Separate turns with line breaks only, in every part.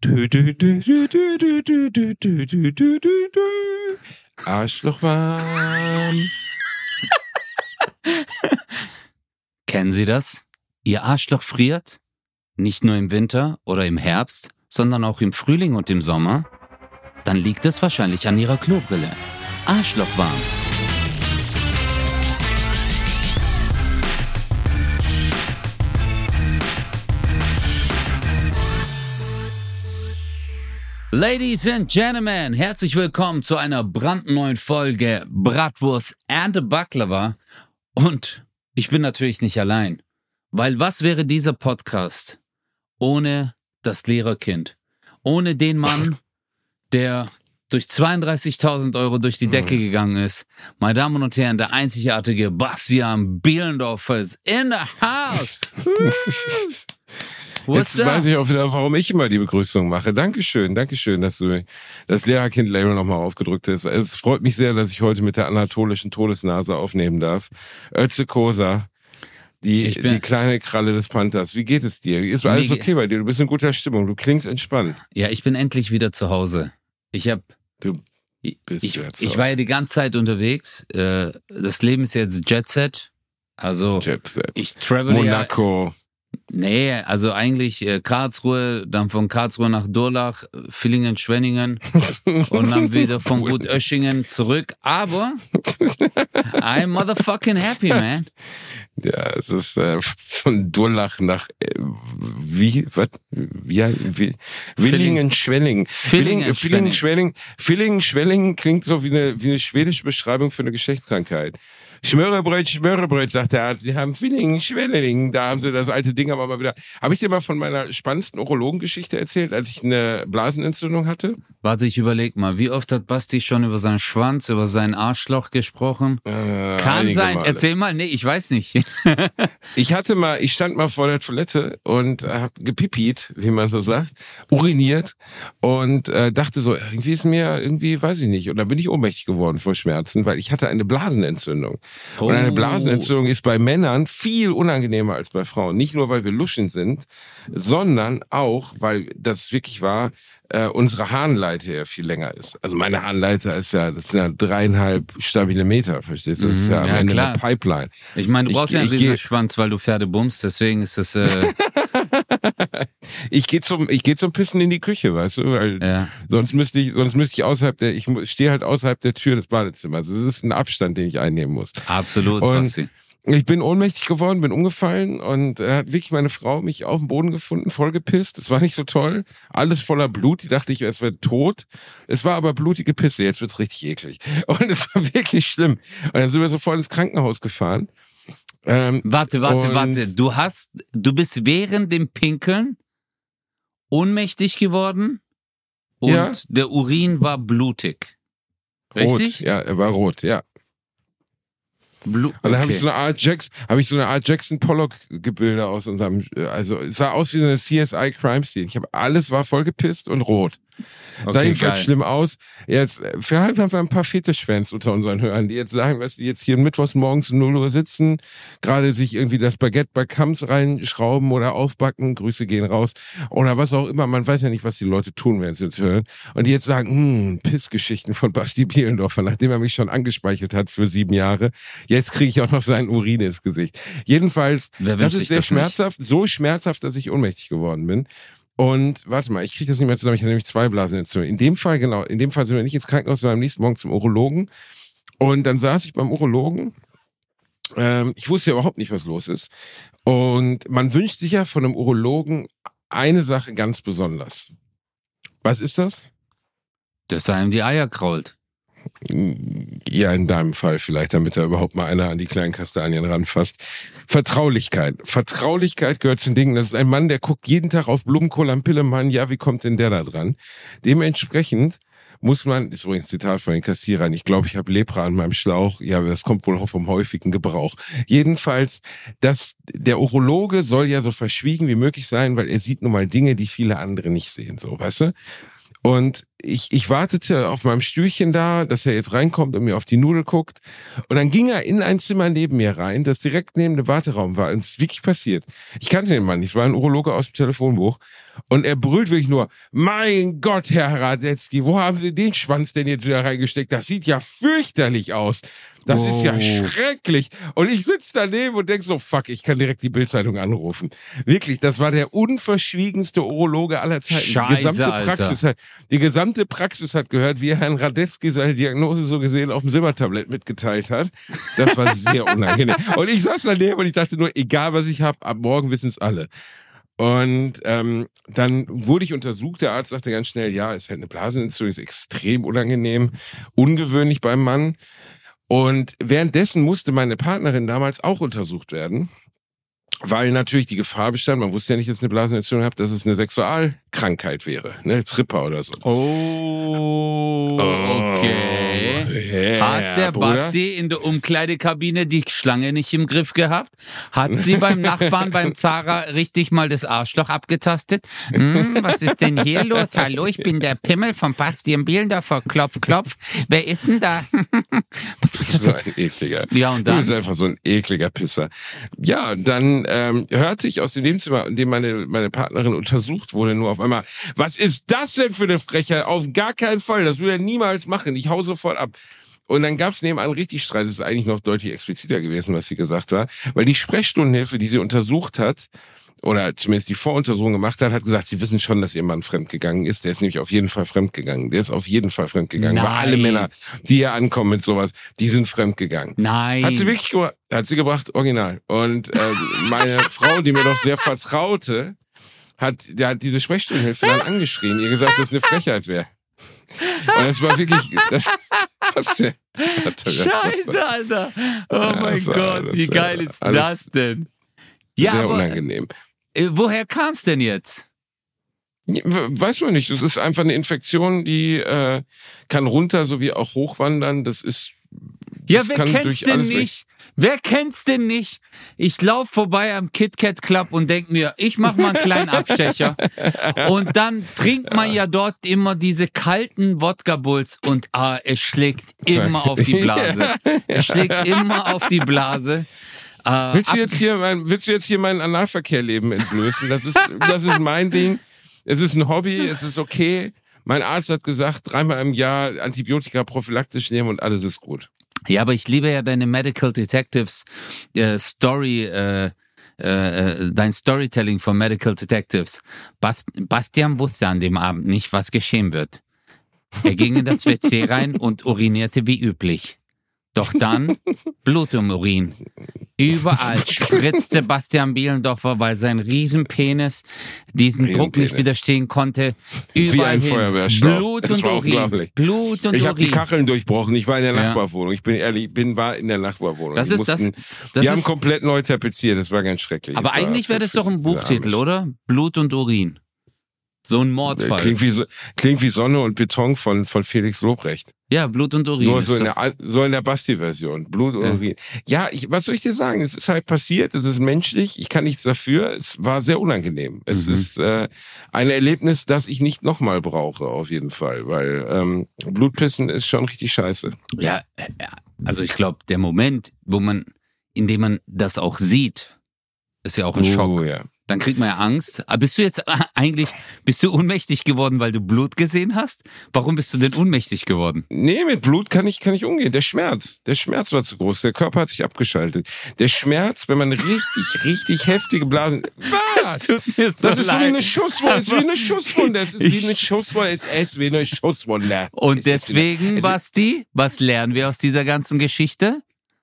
Arschlochwarm.
Kennen Sie das? Ihr Arschloch friert? Nicht nur im Winter oder im Herbst, sondern auch im Frühling und im Sommer? Dann liegt es wahrscheinlich an Ihrer Klobrille. Arschlochwarm. Ladies and Gentlemen, herzlich willkommen zu einer brandneuen Folge Bratwurst and Baklava. Und ich bin natürlich nicht allein, weil was wäre dieser Podcast ohne das Lehrerkind? Ohne den Mann, der durch 32.000 Euro durch die Decke gegangen ist. Meine Damen und Herren, der einzigartige Bastian Bielendorfer ist in the house.
Jetzt weiß ich auch wieder, warum ich immer die Begrüßung mache. Dankeschön, dass du das Lehrerkind-Label nochmal aufgedrückt hast. Es freut mich sehr, dass ich heute mit der anatolischen Todesnase aufnehmen darf. Ötze Kosa, die kleine Kralle des Panthers. Wie geht es dir? Ist alles okay bei dir? Du bist in guter Stimmung, du klingst entspannt.
Ja, ich bin endlich wieder zu Hause. Ich war ja die ganze Zeit unterwegs. Das Leben ist jetzt Jet Set. Also
Jet Set.
Ich travel
Monaco.
Nee, also eigentlich Karlsruhe, dann von Karlsruhe nach Durlach, Villingen, Schwenningen und dann wieder von Gutöschingen zurück. Aber I'm motherfucking happy, man.
Ja, es ist von Durlach nach Villingen, Schwenningen. Villingen, Schwenningen klingt so wie eine schwedische Beschreibung für eine Geschlechtskrankheit. Schmörebröt, sagt der Arzt. Sie haben Villingen, Schwenningen. Da haben sie das alte Ding aber mal wieder. Habe ich dir mal von meiner spannendsten Urologengeschichte erzählt, als ich eine Blasenentzündung hatte?
Warte, ich überleg mal. Wie oft hat Basti schon über seinen Schwanz, über sein Arschloch gesprochen? Kann sein. Male. Erzähl mal. Nee, ich weiß nicht.
Ich stand mal vor der Toilette und habe gepipiet, wie man so sagt, uriniert und dachte so, irgendwie weiß ich nicht. Und dann bin ich ohnmächtig geworden vor Schmerzen, weil ich hatte eine Blasenentzündung. Oh. Und eine Blasenentzündung ist bei Männern viel unangenehmer als bei Frauen. Nicht nur, weil wir Luschen sind, sondern auch, weil das wirklich war, unsere Harnleiter ja viel länger ist. Also meine Harnleiter das sind ja 3,5 stabile Meter, verstehst du? Das ist ja am Ende eine Pipeline.
Ich meine, du brauchst ja einen Riesenschwanz, weil du Pferde bummst, deswegen ist das...
Ich gehe zum Pissen in die Küche, weißt du, weil sonst müsste ich stehe halt außerhalb der Tür des Badezimmers. Das ist ein Abstand, den ich einnehmen muss.
Absolut, Basti.
Ich bin ohnmächtig geworden, bin umgefallen und hat wirklich meine Frau mich auf dem Boden gefunden, voll gepisst. Es war nicht so toll. Alles voller Blut. Die dachte ich, es wäre tot. Es war aber blutige Pisse. Jetzt wird's richtig eklig. Und es war wirklich schlimm. Und dann sind wir sofort ins Krankenhaus gefahren.
Warte. Du bist während dem Pinkeln ohnmächtig geworden und der Urin war blutig. Richtig?
Rot, ja, er war rot, ja. Und dann habe ich so eine Art Jackson Pollock-Gebilde aus unserem, also es sah aus wie eine CSI Crime Scene. Alles war voll gepisst und rot. Sah jedenfalls schlimm aus. Jetzt, vielleicht haben wir ein paar Fetischfans unter unseren Hörern, die jetzt sagen, was die jetzt hier mittwochs morgens um 0 Uhr sitzen, gerade sich irgendwie das Baguette bei Kams reinschrauben oder aufbacken, Grüße gehen raus, oder was auch immer. Man weiß ja nicht, was die Leute tun, wenn sie uns hören. Und die jetzt sagen, Pissgeschichten von Basti Bielendorfer, nachdem er mich schon angespeichert hat für 7 Jahre. Jetzt kriege ich auch noch seinen Urin ins Gesicht. Jedenfalls, das ist sehr schmerzhaft, so schmerzhaft, dass ich ohnmächtig geworden bin. Und warte mal, ich kriege das nicht mehr zusammen, ich hatte nämlich 2 Blasenentzündungen. In dem Fall sind wir nicht ins Krankenhaus, sondern am nächsten Morgen zum Urologen. Und dann saß ich beim Urologen. Ich wusste ja überhaupt nicht, was los ist. Und man wünscht sich ja von einem Urologen eine Sache ganz besonders. Was ist das?
Dass da einem die Eier krault.
Ja, in deinem Fall vielleicht, damit da überhaupt mal einer an die kleinen Kastanien ranfasst. Vertraulichkeit. Vertraulichkeit gehört zu den Dingen. Das ist ein Mann, der guckt jeden Tag auf Blumenkohl am Pillemann. Ja, wie kommt denn der da dran? Dementsprechend muss man, ist übrigens ein Zitat von den Kassierern, ich glaube, ich habe Lepra an meinem Schlauch. Ja, das kommt wohl vom häufigen Gebrauch. Jedenfalls, der Urologe soll ja so verschwiegen wie möglich sein, weil er sieht nun mal Dinge, die viele andere nicht sehen, so, weißt du? Und ich wartete auf meinem Stühlchen da, dass er jetzt reinkommt und mir auf die Nudel guckt. Und dann ging er in ein Zimmer neben mir rein, das direkt neben dem Warteraum war. Und es ist wirklich passiert. Ich kannte den Mann nicht, es war ein Urologe aus dem Telefonbuch. Und er brüllt wirklich nur, mein Gott, Herr Radetzky, wo haben Sie den Schwanz denn jetzt wieder reingesteckt? Das sieht ja fürchterlich aus. Das ist ja schrecklich. Und ich sitze daneben und denk so, fuck, ich kann direkt die Bildzeitung anrufen. Wirklich, das war der unverschwiegenste Urologe aller Zeiten.
Scheiße,
Die gesamte Praxis hat gehört, wie Herrn Radetzky seine Diagnose so gesehen auf dem Silbertablett mitgeteilt hat. Das war sehr unangenehm. Und ich saß daneben und ich dachte nur, egal was ich habe, ab morgen wissen es alle. Und dann wurde ich untersucht. Der Arzt sagte ganz schnell, ja, es ist halt eine Blasenentzündung, ist extrem unangenehm, ungewöhnlich beim Mann. Und währenddessen musste meine Partnerin damals auch untersucht werden, weil natürlich die Gefahr bestand, man wusste ja nicht, dass ich eine Blasenentzündung habe, dass es eine Sexualkrankheit wäre, ne, Tripper oder so.
Oh, okay. Hat der Basti in der Umkleidekabine die Schlange nicht im Griff gehabt? Hat sie beim Nachbarn, beim Zara, richtig mal das Arschloch abgetastet? Was ist denn hier los? Hallo, ich bin der Pimmel von Basti im Bielendorfer. Klopf, klopf. Wer ist denn da?
So ein ekliger.
Ja, und dann?
Du bist einfach so ein ekliger Pisser. Ja, dann hörte ich aus dem Nebenzimmer, in dem meine Partnerin untersucht wurde, nur auf einmal, was ist das denn für eine Frechheit? Auf gar keinen Fall, das will er niemals machen. Ich hau sofort ab. Und dann gab es nebenan richtig Streit. Das ist eigentlich noch deutlich expliziter gewesen, was sie gesagt hat. Weil die Sprechstundenhilfe, die sie untersucht hat, oder zumindest die Voruntersuchung gemacht hat, hat gesagt, sie wissen schon, dass ihr Mann fremdgegangen ist. Der ist nämlich auf jeden Fall fremdgegangen. Der ist auf jeden Fall fremdgegangen. Weil alle Männer, die hier ankommen mit sowas, die sind fremdgegangen.
Nein.
Hat sie wirklich hat sie gebracht, original. Und meine Frau, die mir doch sehr vertraute, hat diese Sprechstundenhilfe dann angeschrien, ihr gesagt, dass es eine Frechheit wäre. Und das war wirklich...
Scheiße, Alter. Oh mein Gott, wie geil ist das denn? Ja,
sehr
aber,
unangenehm.
Woher kam es denn jetzt?
Weiß man nicht. Das ist einfach eine Infektion, die kann runter sowie auch hochwandern. Das ist...
Ja, wer kennt's denn nicht? Wer kennt's denn nicht? Ich laufe vorbei am KitKat Club und denk mir, ich mach mal einen kleinen Abstecher. Und dann trinkt man ja dort immer diese kalten Wodka-Bulls und es schlägt immer auf die Blase. Es schlägt immer auf die Blase.
Willst du jetzt hier meinen Analverkehrleben entblößen? Das ist mein Ding. Es ist ein Hobby, es ist okay. Mein Arzt hat gesagt, 3-mal im Jahr Antibiotika prophylaktisch nehmen und alles ist gut.
Ja, aber ich liebe ja deine Medical Detectives Story, dein Storytelling von Medical Detectives. Bastian wusste an dem Abend nicht, was geschehen wird. Er ging in das WC rein und urinierte wie üblich. Doch dann Blut im Urin. Überall spritzte Bastian Bielendorfer, weil sein Riesenpenis diesen Druck nicht widerstehen konnte. Überall
wie ein Feuerwehrschlauch.
Blut und Urin. Blut und
ich habe die
Urin.
Kacheln durchbrochen. Ich war in der Nachbarwohnung. Ich bin ehrlich, war in der Nachbarwohnung. Die haben komplett neu tapeziert. Das war ganz schrecklich.
Aber eigentlich wäre das doch ein Buchtitel, oder? Blut und Urin. So ein Mordfall.
Klingt wie Sonne und Beton von Felix Lobrecht.
Ja, Blut und Urin.
Nur so in der Basti-Version. Blut und Urin. Ja, was soll ich dir sagen? Es ist halt passiert, es ist menschlich, ich kann nichts dafür. Es war sehr unangenehm. Es ist ein Erlebnis, das ich nicht nochmal brauche, auf jeden Fall. Weil Blutpissen ist schon richtig scheiße.
Ja, also ich glaube, der Moment, in dem man das auch sieht, ist ja auch ein Schock. Ja. Dann kriegt man ja Angst. Aber bist du ohnmächtig geworden, weil du Blut gesehen hast? Warum bist du denn ohnmächtig geworden?
Nee, mit Blut kann ich umgehen. Der Schmerz war zu groß. Der Körper hat sich abgeschaltet. Der Schmerz, wenn man richtig heftige Blasen... Was? Das ist so wie eine Schusswunde. Es ist wie eine Schusswunde. Es ist wie eine Schusswunde. Es ist wie eine Schusswunde.
Und deswegen, Basti, was lernen wir aus dieser ganzen Geschichte?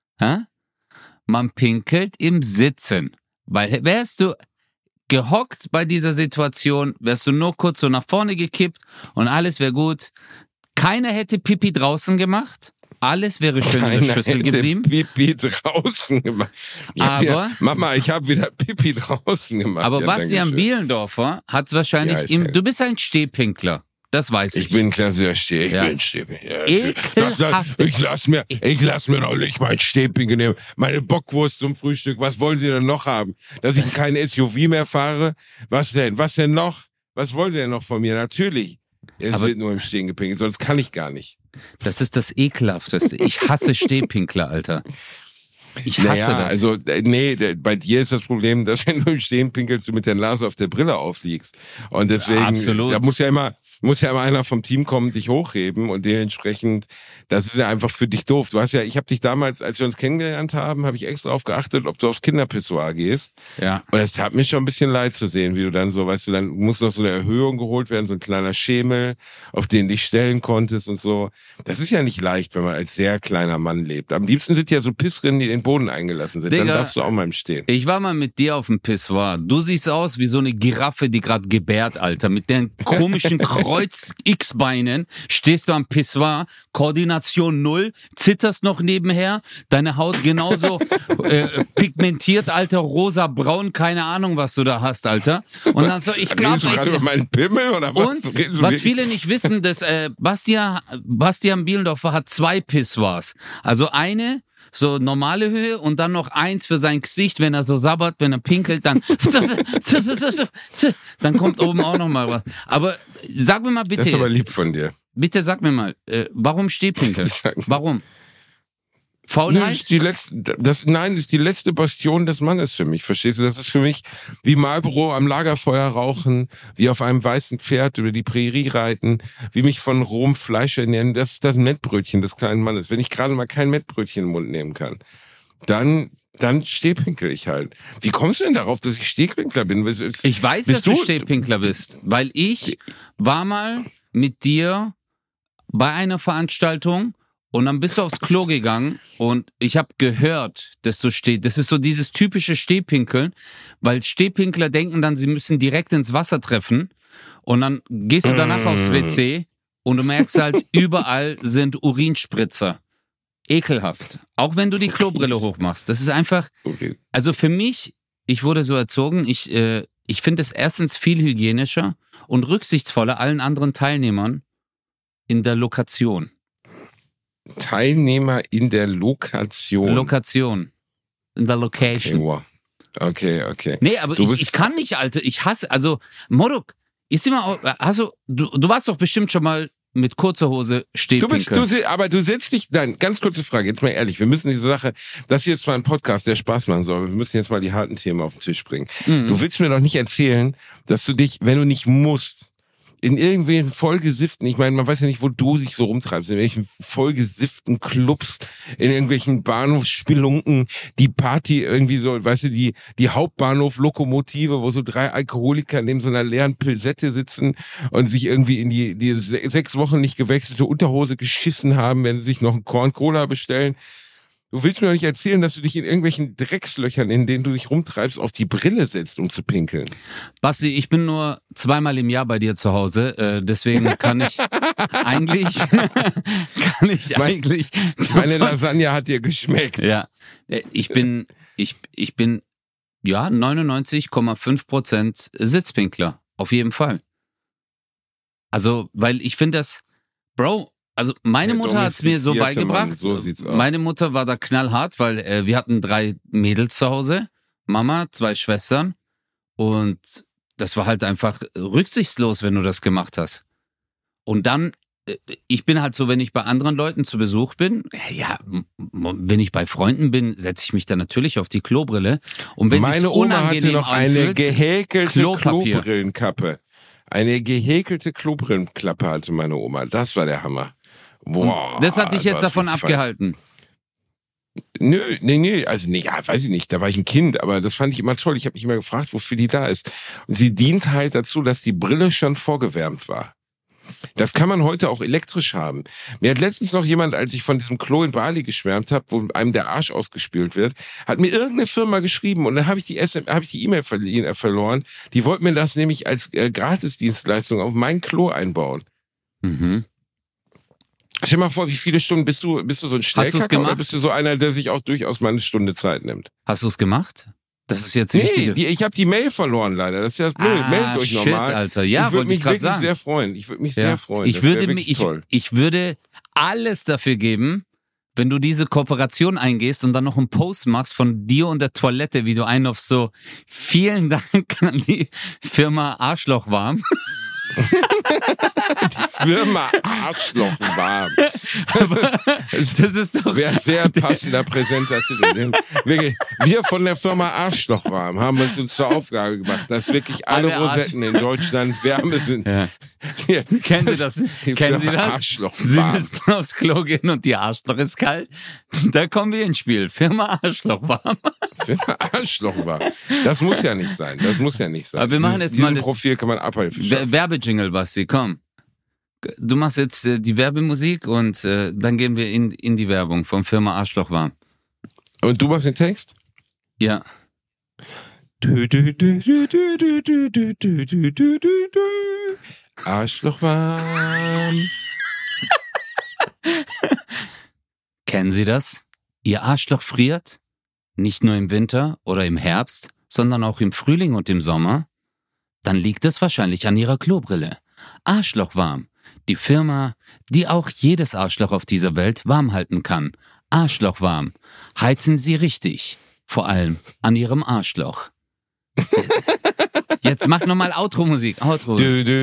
Man pinkelt im Sitzen. Weil wärst du gehockt bei dieser Situation, wärst du nur kurz so nach vorne gekippt und alles wäre gut. Keiner hätte Pipi draußen gemacht. Alles wäre schön in der Schüssel geblieben.
Pipi draußen gemacht. Mama, ich habe wieder Pipi draußen gemacht.
Aber Bastian Bielendorfer hat es wahrscheinlich du bist ein Stehpinkler. Das weiß ich.
Ich bin klassischer Stehpinkler. Ich lass mir doch nicht mein Stehpinkel nehmen. Meine Bockwurst zum Frühstück. Was wollen Sie denn noch haben? Dass ich kein SUV mehr fahre? Was denn? Was denn noch? Was wollen Sie denn noch von mir? Natürlich. Es wird nur im Stehen gepinkelt, sonst kann ich gar nicht.
Das ist das Ekelhafteste. Ich hasse Stehpinkler, Alter. Ich hasse das.
Also, bei dir ist das Problem, dass wenn du im Stehen pinkelst, du mit der Nase auf der Brille aufliegst. Und deswegen,
Absolut.
Da muss ja immer einer vom Team kommen, dich hochheben und dementsprechend, das ist ja einfach für dich doof. Ich habe dich damals, als wir uns kennengelernt haben, habe ich extra darauf geachtet, ob du aufs Kinderpissoir gehst.
Ja.
Und es tat mir schon ein bisschen leid zu sehen, wie du dann so, weißt du, dann muss noch so eine Erhöhung geholt werden, so ein kleiner Schemel, auf den du dich stellen konntest und so. Das ist ja nicht leicht, wenn man als sehr kleiner Mann lebt. Am liebsten sind ja so Pissrinnen, die in den Boden eingelassen sind.
Digga,
dann darfst du auch mal im Stehen.
Ich war mal mit dir auf dem Pissoir. Du siehst aus wie so eine Giraffe, die gerade gebärt, Alter. Mit den komischen Kreuz-X-Beinen stehst du am Pissoir, Koordination 0, zitterst noch nebenher, deine Haut genauso pigmentiert, Alter, rosa-braun, keine Ahnung, was du da hast, Alter. Und dann so, ich glaube...
Redest du gerade über meinen Pimmel oder was?
Und was viele nicht wissen, dass Bastian Bielendorfer hat 2 Pissoirs. Also eine so normale Höhe und dann noch eins für sein Gesicht, wenn er so sabbert, wenn er pinkelt, dann kommt oben auch noch mal was. Aber sag mir mal bitte.
Das ist aber
jetzt,
lieb von dir.
Bitte sag mir mal, warum Stehpinkel? Warum? Faulheit?
Ist die letzte Bastion des Mannes für mich, verstehst du? Das ist für mich wie Marlboro am Lagerfeuer rauchen, wie auf einem weißen Pferd über die Prärie reiten, wie mich von rohem Fleisch ernähren. Das ist das Mettbrötchen des kleinen Mannes. Wenn ich gerade mal kein Mettbrötchen im Mund nehmen kann, dann stehpinkel ich halt. Wie kommst du denn darauf, dass ich Stehpinkler bin?
Ich weiß, dass du Stehpinkler bist, weil ich war mal mit dir bei einer Veranstaltung und dann bist du aufs Klo gegangen und ich habe gehört, dass du stehst. Das ist so dieses typische Stehpinkeln, weil Stehpinkler denken dann, sie müssen direkt ins Wasser treffen und dann gehst du danach aufs WC und du merkst halt, überall sind Urinspritzer. Ekelhaft. Auch wenn du die Klobrille hochmachst. Das ist einfach, also für mich, ich wurde so erzogen, ich finde es erstens viel hygienischer und rücksichtsvoller allen anderen Teilnehmern in der Lokation.
Teilnehmer in der Lokation.
In der Location.
Okay.
Nee, aber ich kann nicht, Alter. Ich hasse, also, Moruk, ist immer, du warst doch bestimmt schon mal mit kurzer Hose stehpinkeln.
Aber du setzt dich, nein, ganz kurze Frage, jetzt mal ehrlich, wir müssen diese Sache, das hier ist zwar ein Podcast, der Spaß machen soll, aber wir müssen jetzt mal die harten Themen auf den Tisch bringen. Du willst mir doch nicht erzählen, dass du dich, wenn du nicht musst, in irgendwelchen vollgesifften, ich meine, man weiß ja nicht, wo du dich so rumtreibst, in welchen vollgesifften Clubs, in irgendwelchen Bahnhofsspelunken, die Party irgendwie so, weißt du, die Hauptbahnhof-Lokomotive, wo so 3 Alkoholiker neben so einer leeren Pilsette sitzen und sich irgendwie in die 6 Wochen nicht gewechselte Unterhose geschissen haben, wenn sie sich noch einen Korn Cola bestellen. Du willst mir doch nicht erzählen, dass du dich in irgendwelchen Dreckslöchern, in denen du dich rumtreibst, auf die Brille setzt, um zu pinkeln.
Basti, ich bin nur 2-mal im Jahr bei dir zu Hause, deswegen kann ich eigentlich...
Meine Lasagne hat dir geschmeckt.
Ja, ich bin 99,5% Sitzpinkler, auf jeden Fall. Also, weil ich finde das, Bro... Also meine Mutter hat es mir so beigebracht.
So sieht's aus.
Meine Mutter war da knallhart, weil wir hatten 3 Mädels zu Hause, Mama, 2 Schwestern und das war halt einfach rücksichtslos, wenn du das gemacht hast. Und dann, ich bin halt so, wenn ich bei anderen Leuten zu Besuch bin, wenn ich bei Freunden bin, setze ich mich dann natürlich auf die Klobrille. Und wenn
meine Oma hatte noch eine gehäkelte Klobrillenkappe. Eine gehäkelte Klobrillenklappe hatte meine Oma. Das war der Hammer. Boah,
das hat dich jetzt davon abgehalten?
Nö, also weiß ich nicht, da war ich ein Kind, aber das fand ich immer toll. Ich habe mich immer gefragt, wofür die da ist. Und sie dient halt dazu, dass die Brille schon vorgewärmt war. Das kann man heute auch elektrisch haben. Mir hat letztens noch jemand, als ich von diesem Klo in Bali geschwärmt habe, wo einem der Arsch ausgespült wird, hat mir irgendeine Firma geschrieben und dann habe ich die E-Mail verloren. Die wollten mir das nämlich als Gratisdienstleistung auf mein Klo einbauen.
Mhm.
Stell dir mal vor, wie viele Stunden bist du so ein Schnellkacker oder bist du so einer, der sich auch durchaus mal eine Stunde Zeit nimmt?
Hast du es gemacht? Das ist jetzt wichtig.
Ich habe die Mail verloren leider. Das ist ja blöd. Meldet euch nochmal.
Alter. Ja,
ich würde mich wirklich
sagen.
sehr freuen. Ich würde mich sehr freuen.
Ich würde alles dafür geben, wenn du diese Kooperation eingehst und dann noch einen Post machst von dir und der Toilette, wie du einen auf so vielen Dank an die Firma Arschloch warm.
Die Firma Arschlochwarm.
Das ist doch...
Wäre ein sehr passender Präsentativ. Wir von der Firma Arschlochwarm haben uns zur Aufgabe gemacht, dass wirklich alle Rosetten in Deutschland Wärme sind.
Ja.
Ja.
Kennen Sie das? Kennen Sie das?
Arschlochwarm.
Sie müssen aufs Klo gehen und die Arschloch ist kalt. Da kommen wir ins Spiel. Firma Arschlochwarm.
Firma Arschlochwarm. Das muss ja nicht sein.
Aber wir machen jetzt mal das
Profil kann man abhalten.
Werbejingle, Basti, komm. Du machst jetzt die Werbemusik und dann gehen wir in die Werbung von Firma Arschlochwarm.
Und du machst den Text?
Ja.
Arschlochwarm.
Kennen Sie das? Ihr Arschloch friert? Nicht nur im Winter oder im Herbst, sondern auch im Frühling und im Sommer? Dann liegt es wahrscheinlich an Ihrer Klobrille. Arschlochwarm. Die Firma, die auch jedes Arschloch auf dieser Welt warm halten kann. Arschlochwarm. Heizen Sie richtig. Vor allem an Ihrem Arschloch. Jetzt mach nochmal Outro-Musik. Outro.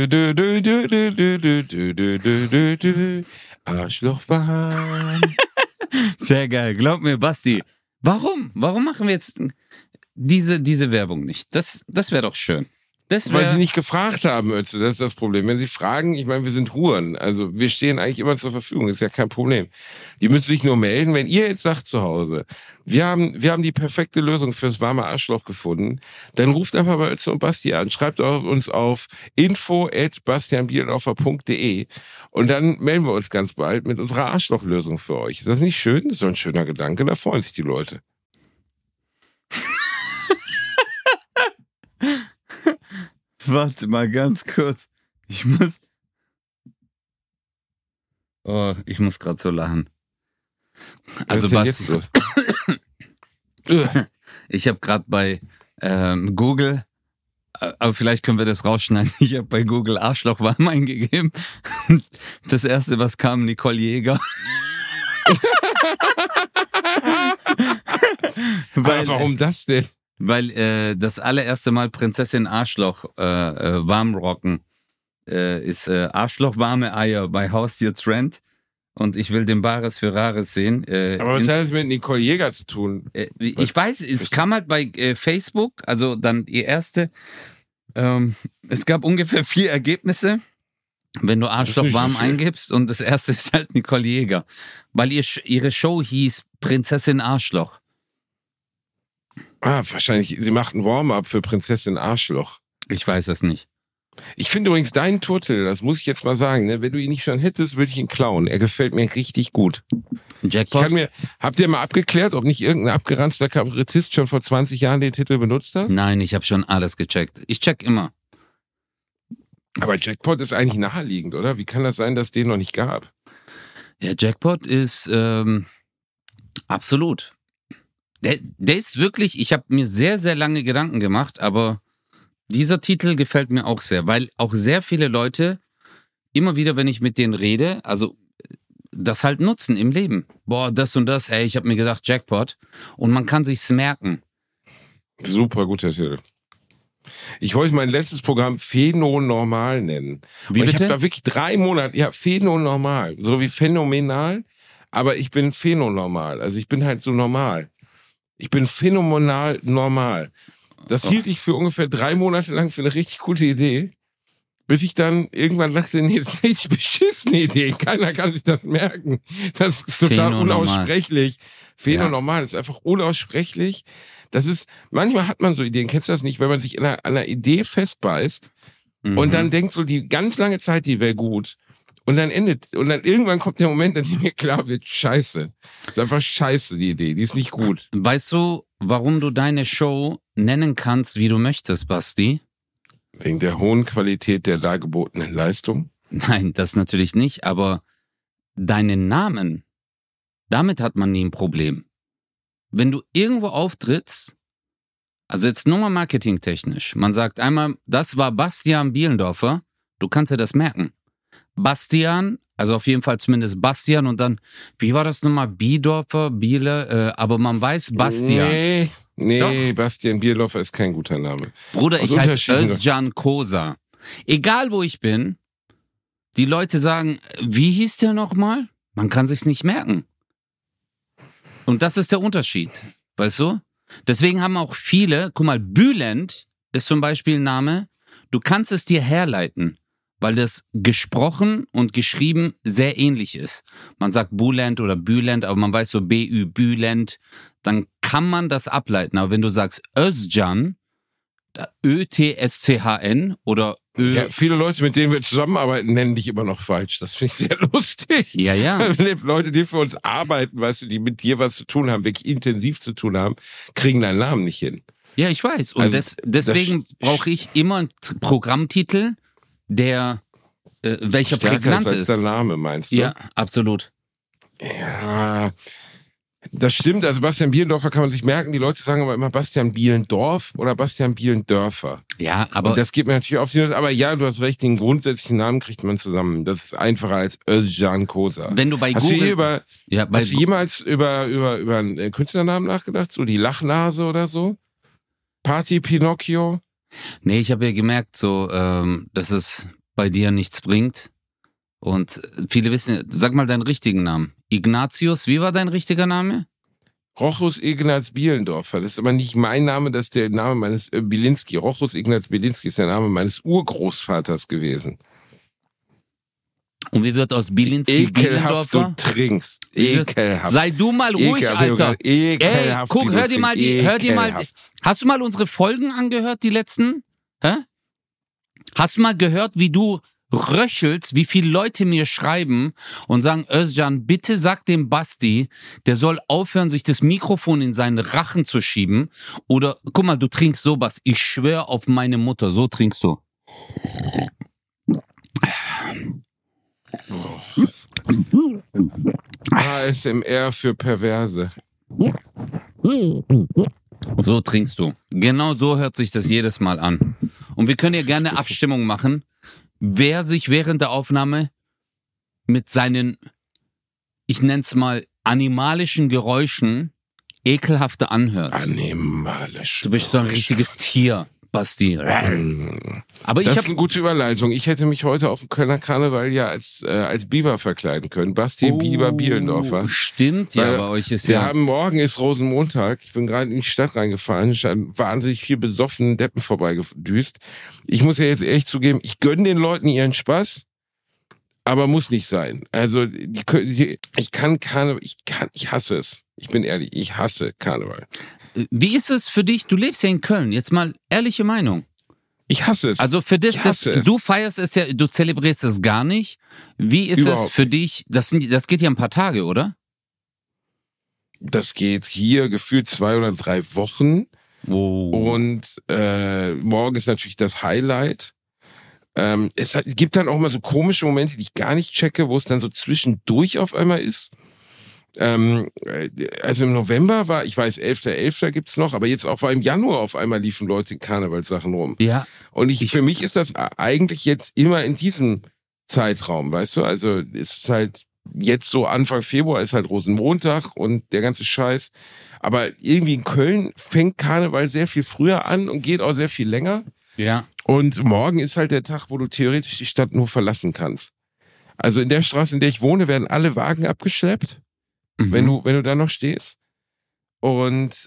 Arschlochwarm.
Sehr geil. Glaub mir, Basti. Warum? Warum machen wir jetzt diese Werbung nicht? Das wäre doch schön.
Weil sie nicht gefragt haben, Ötze, das ist das Problem. Wenn sie fragen, ich meine, wir sind Huren, also wir stehen eigentlich immer zur Verfügung, ist ja kein Problem. Die müssen sich nur melden, wenn ihr jetzt sagt zu Hause, wir haben die perfekte Lösung fürs warme Arschloch gefunden, dann ruft einfach bei Ötze und Basti an, schreibt uns auf info@bastianbierdorfer.de und dann melden wir uns ganz bald mit unserer Arschlochlösung für euch. Ist das nicht schön? Das ist doch ein schöner Gedanke, da freuen sich die Leute.
Warte mal ganz kurz. Ich muss gerade so lachen. Also was? Ich habe gerade bei Google, aber vielleicht können wir das rausschneiden. Ich habe bei Google Arschlochwarm eingegeben. Das erste, was kam, Nicole Jäger.
Warum das denn?
Weil das allererste Mal Prinzessin Arschloch warm rocken ist Arschlochwarme Eier bei Haustier Trend und ich will den Bares für Rares sehen.
Aber was hat das mit Nicole Jäger zu tun?
Ich weiß, es kam halt bei Facebook, also dann die erste. Es gab ungefähr 4 Ergebnisse, wenn du Arschlochwarm eingibst und das erste ist halt Nicole Jäger, weil ihre Show hieß Prinzessin Arschloch.
Wahrscheinlich, sie macht ein Warm-up für Prinzessin Arschloch.
Ich weiß es nicht.
Ich finde übrigens deinen Turtle, das muss ich jetzt mal sagen, ne? Wenn du ihn nicht schon hättest, würde ich ihn klauen. Er gefällt mir richtig gut.
Jackpot?
Habt ihr mal abgeklärt, ob nicht irgendein abgeranzter Kabarettist schon vor 20 Jahren den Titel benutzt hat?
Nein, ich habe schon alles gecheckt. Ich check immer.
Aber Jackpot ist eigentlich naheliegend, oder? Wie kann das sein, dass es den noch nicht gab?
Ja, Jackpot ist absolut. Der ist wirklich, ich habe mir sehr, sehr lange Gedanken gemacht, aber dieser Titel gefällt mir auch sehr, weil auch sehr viele Leute immer wieder, wenn ich mit denen rede, also das halt nutzen im Leben. Boah, das und das, ich habe mir gesagt Jackpot und man kann sich's merken.
Super guter Titel. Ich wollte mein letztes Programm Phänonormal nennen.
Wie bitte?
Ich habe da wirklich 3 Monate, ja, Phänonormal, so wie phänomenal, aber ich bin phänonormal, also ich bin halt so normal. Ich bin phänomenal normal. Das hielt ich für ungefähr 3 Monate lang für eine richtig gute Idee, bis ich dann irgendwann dachte, nee, das ist eine richtig beschissene Idee. Keiner kann sich das merken. Das ist total unaussprechlich. Phänonormal ist einfach unaussprechlich. Das ist, manchmal hat man so Ideen, kennst du das nicht, wenn man sich an einer Idee festbeißt und dann denkt so die ganz lange Zeit, die wäre gut. Und dann irgendwann kommt der Moment, an dem mir klar wird, scheiße. Das ist einfach scheiße, die Idee. Die ist nicht gut.
Weißt du, warum du deine Show nennen kannst, wie du möchtest, Basti?
Wegen der hohen Qualität der dargebotenen Leistung?
Nein, das natürlich nicht, aber deinen Namen, damit hat man nie ein Problem. Wenn du irgendwo auftrittst, also jetzt nur mal marketingtechnisch, man sagt einmal, das war Bastian Bielendorfer, du kannst dir das merken. Bastian, also auf jeden Fall zumindest Bastian und dann, wie war das nochmal? Biedorfer, Biele, aber man weiß Bastian.
Nee, Bastian Bierdorfer ist kein guter Name.
Bruder, ich heiße Özcan Kosa. Egal wo ich bin, die Leute sagen, wie hieß der nochmal? Man kann sich's nicht merken. Und das ist der Unterschied, weißt du? Deswegen haben auch viele, guck mal, Bülent ist zum Beispiel ein Name, du kannst es dir herleiten, weil das gesprochen und geschrieben sehr ähnlich ist. Man sagt Bülent oder Bülent, aber man weiß so B-Ü, Bülent, dann kann man das ableiten. Aber wenn du sagst Özcan, Ö-T-S-C-H-N oder Ö...
Ja, viele Leute, mit denen wir zusammenarbeiten, nennen dich immer noch falsch. Das finde ich sehr lustig.
Ja, ja.
Leute, die für uns arbeiten, weißt du, die mit dir was zu tun haben, wirklich intensiv zu tun haben, kriegen deinen Namen nicht hin.
Ja, ich weiß. Und
Also,
deswegen brauche ich immer einen Programmtitel, der welcher prägnant
als
ist.
der Name, meinst du?
Ja, absolut.
Ja, das stimmt. Also Bastian Bielendorfer kann man sich merken. Die Leute sagen aber immer Bastian Bielendorf oder Bastian Bielendörfer.
Ja, aber...
Und das geht mir natürlich auf die Nuss. Aber ja, du hast recht, den grundsätzlichen Namen kriegt man zusammen. Das ist einfacher als Özcan Kosa.
Wenn du bei
Hast
Google...
du jemals über einen Künstlernamen nachgedacht? So die Lachnase oder so? Party Pinocchio?
Nee, ich habe ja gemerkt, so, dass es bei dir nichts bringt. Und viele wissen, sag mal deinen richtigen Namen. Ignatius, wie war dein richtiger Name?
Rochus Ignaz Bielendorfer. Das ist aber nicht mein Name, das ist der Name meines Bielinski. Rochus Ignaz Bielinski ist der Name meines Urgroßvaters gewesen.
Und wie wird aus Bielinski
Ekelhaft du
Bielendorfer?
trinkst. Ekelhaft.
Sei du mal ruhig, Alter.
Ekelhaft.
Guck, hör dir mal, hast du mal unsere Folgen angehört, die letzten? Hä? Hast du mal gehört, wie du röchelst, wie viele Leute mir schreiben und sagen, Özcan, bitte sag dem Basti, der soll aufhören, sich das Mikrofon in seinen Rachen zu schieben. Oder, guck mal, du trinkst so was. Ich schwöre auf meine Mutter, so trinkst du.
ASMR für Perverse.
So trinkst du. Genau so hört sich das jedes Mal an. Und wir können ja gerne Abstimmung machen, wer sich während der Aufnahme mit seinen, ich nenn's mal, animalischen Geräuschen ekelhafter anhört.
Animalisch.
Du bist so ein richtiges Tier, Basti. Aber
das ist eine gute Überleitung. Ich hätte mich heute auf dem Kölner Karneval ja als Biber verkleiden können. Basti Biber Bielendorfer.
Stimmt, ja, bei euch ist ja...
Morgen ist Rosenmontag. Ich bin gerade in die Stadt reingefahren. Es sind wahnsinnig viel besoffenen Deppen vorbeigedüst. Ich muss ja jetzt ehrlich zugeben, ich gönne den Leuten ihren Spaß, aber muss nicht sein. Also, ich hasse es. Ich bin ehrlich, ich hasse Karneval.
Wie ist es für dich? Du lebst ja in Köln. Jetzt mal ehrliche Meinung.
Ich hasse es.
Also für das, du feierst es ja, du zelebrierst es gar nicht. Wie ist es für dich? Das geht ja ein paar Tage, oder?
Das geht hier gefühlt 2 oder 3 Wochen.
Oh.
Und morgen ist natürlich das Highlight. Es gibt dann auch mal so komische Momente, die ich gar nicht checke, wo es dann so zwischendurch auf einmal ist. Also im November war, ich weiß, 11.11. gibt's noch, aber jetzt auch war im Januar auf einmal liefen Leute in Karnevalssachen rum.
Ja.
Und für mich ist das eigentlich jetzt immer in diesem Zeitraum, weißt du? Also es ist halt jetzt so Anfang Februar ist halt Rosenmontag und der ganze Scheiß. Aber irgendwie in Köln fängt Karneval sehr viel früher an und geht auch sehr viel länger.
Ja.
Und morgen ist halt der Tag, wo du theoretisch die Stadt nur verlassen kannst. Also in der Straße, in der ich wohne, werden alle Wagen abgeschleppt. Wenn du da noch stehst. Und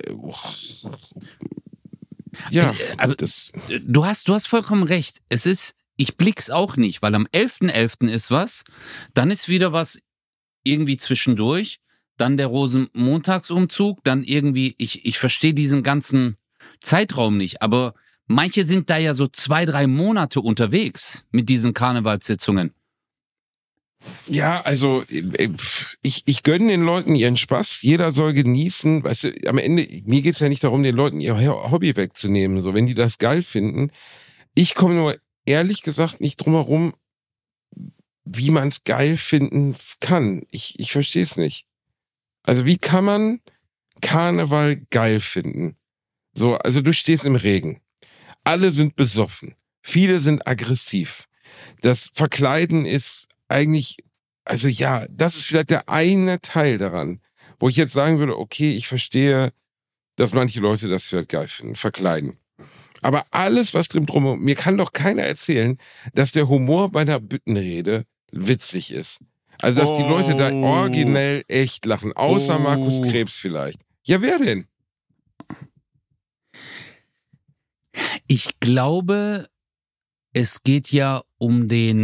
ja,
aber du hast vollkommen recht. Ich blick's auch nicht, weil am 11.11. ist was, dann ist wieder was irgendwie zwischendurch, dann der Rosenmontagsumzug, dann irgendwie, ich verstehe diesen ganzen Zeitraum nicht, aber manche sind da ja so 2-3 Monate unterwegs mit diesen Karnevalssitzungen.
Ja, also ich gönne den Leuten ihren Spaß. Jeder soll genießen. Weißt du, am Ende, mir geht's ja nicht darum, den Leuten ihr Hobby wegzunehmen. So, wenn die das geil finden. Ich komme nur ehrlich gesagt nicht drum herum, wie man es geil finden kann. Ich verstehe es nicht. Also wie kann man Karneval geil finden? So, also du stehst im Regen. Alle sind besoffen. Viele sind aggressiv. Das Verkleiden ist eigentlich, also ja, das ist vielleicht der eine Teil daran, wo ich jetzt sagen würde, okay, ich verstehe, dass manche Leute das vielleicht geil finden, verkleiden. Aber alles, was drum, mir kann doch keiner erzählen, dass der Humor bei einer Büttenrede witzig ist. Also, dass die Leute da originell echt lachen. Außer Markus Krebs vielleicht. Ja, wer denn?
Ich glaube, es geht ja um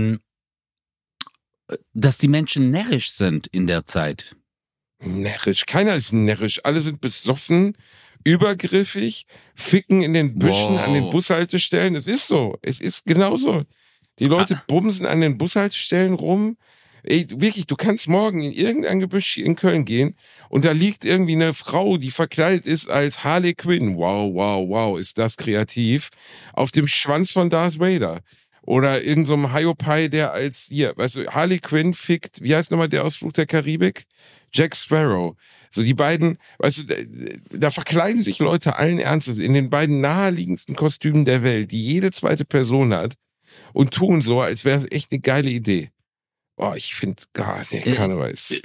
dass die Menschen närrisch sind in der Zeit.
Närrisch. Keiner ist närrisch. Alle sind besoffen, übergriffig, ficken in den Büschen an den Bushaltestellen. Es ist so. Es ist genauso. Die Leute bumsen an den Bushaltestellen rum. Ey, wirklich, du kannst morgen in irgendein Gebüsch in Köln gehen und da liegt irgendwie eine Frau, die verkleidet ist als Harley Quinn. Wow, wow, wow, ist das kreativ. Auf dem Schwanz von Darth Vader. Oder irgend so einem Hiopai, der als, weißt du, Harley Quinn fickt, wie heißt nochmal der aus Fluch der Karibik? Jack Sparrow. So die beiden, weißt du, da verkleiden sich Leute allen Ernstes in den beiden naheliegendsten Kostümen der Welt, die jede zweite Person hat und tun so, als wäre es echt eine geile Idee. Oh, ich finde gar nicht, Karneval ist...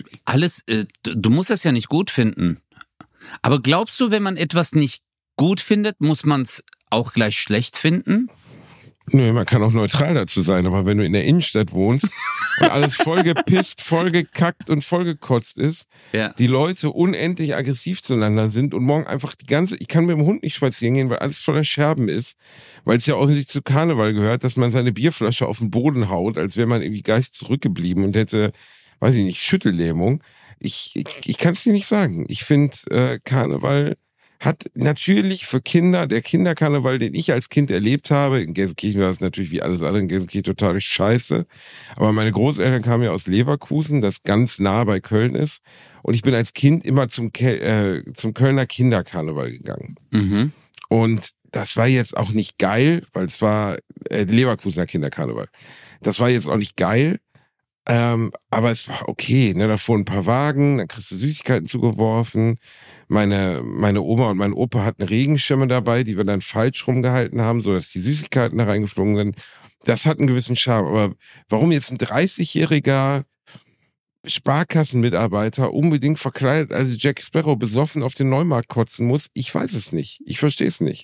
Du musst das ja nicht gut finden. Aber glaubst du, wenn man etwas nicht gut findet, muss man es auch gleich schlecht finden?
Nö, man kann auch neutral dazu sein, aber wenn du in der Innenstadt wohnst und alles vollgepisst, vollgekackt und vollgekotzt ist, die Leute unendlich aggressiv zueinander sind und morgen einfach ich kann mit dem Hund nicht spazieren gehen, weil alles voller Scherben ist, weil es ja offensichtlich zu Karneval gehört, dass man seine Bierflasche auf den Boden haut, als wäre man irgendwie geist zurückgeblieben und hätte, weiß ich nicht, Schüttellähmung. Ich kann es dir nicht sagen. Ich finde, Karneval hat natürlich für Kinder, der Kinderkarneval, den ich als Kind erlebt habe, in Gelsenkirchen war es natürlich wie alles andere in Gelsenkirchen total scheiße, aber meine Großeltern kamen ja aus Leverkusen, das ganz nah bei Köln ist, und ich bin als Kind immer zum Kölner Kinderkarneval gegangen. Mhm. Und das war jetzt auch nicht geil, weil es war Leverkusener Kinderkarneval. Das war jetzt auch nicht geil, aber es war okay, ne? Da fuhren ein paar Wagen, dann kriegst du Süßigkeiten zugeworfen. Meine Oma und mein Opa hatten Regenschirme dabei, die wir dann falsch rumgehalten haben, so dass die Süßigkeiten da reingeflogen sind. Das hat einen gewissen Charme. Aber warum jetzt ein 30-jähriger Sparkassenmitarbeiter unbedingt verkleidet als Jack Sparrow besoffen auf den Neumarkt kotzen muss, ich weiß es nicht. Ich verstehe es nicht.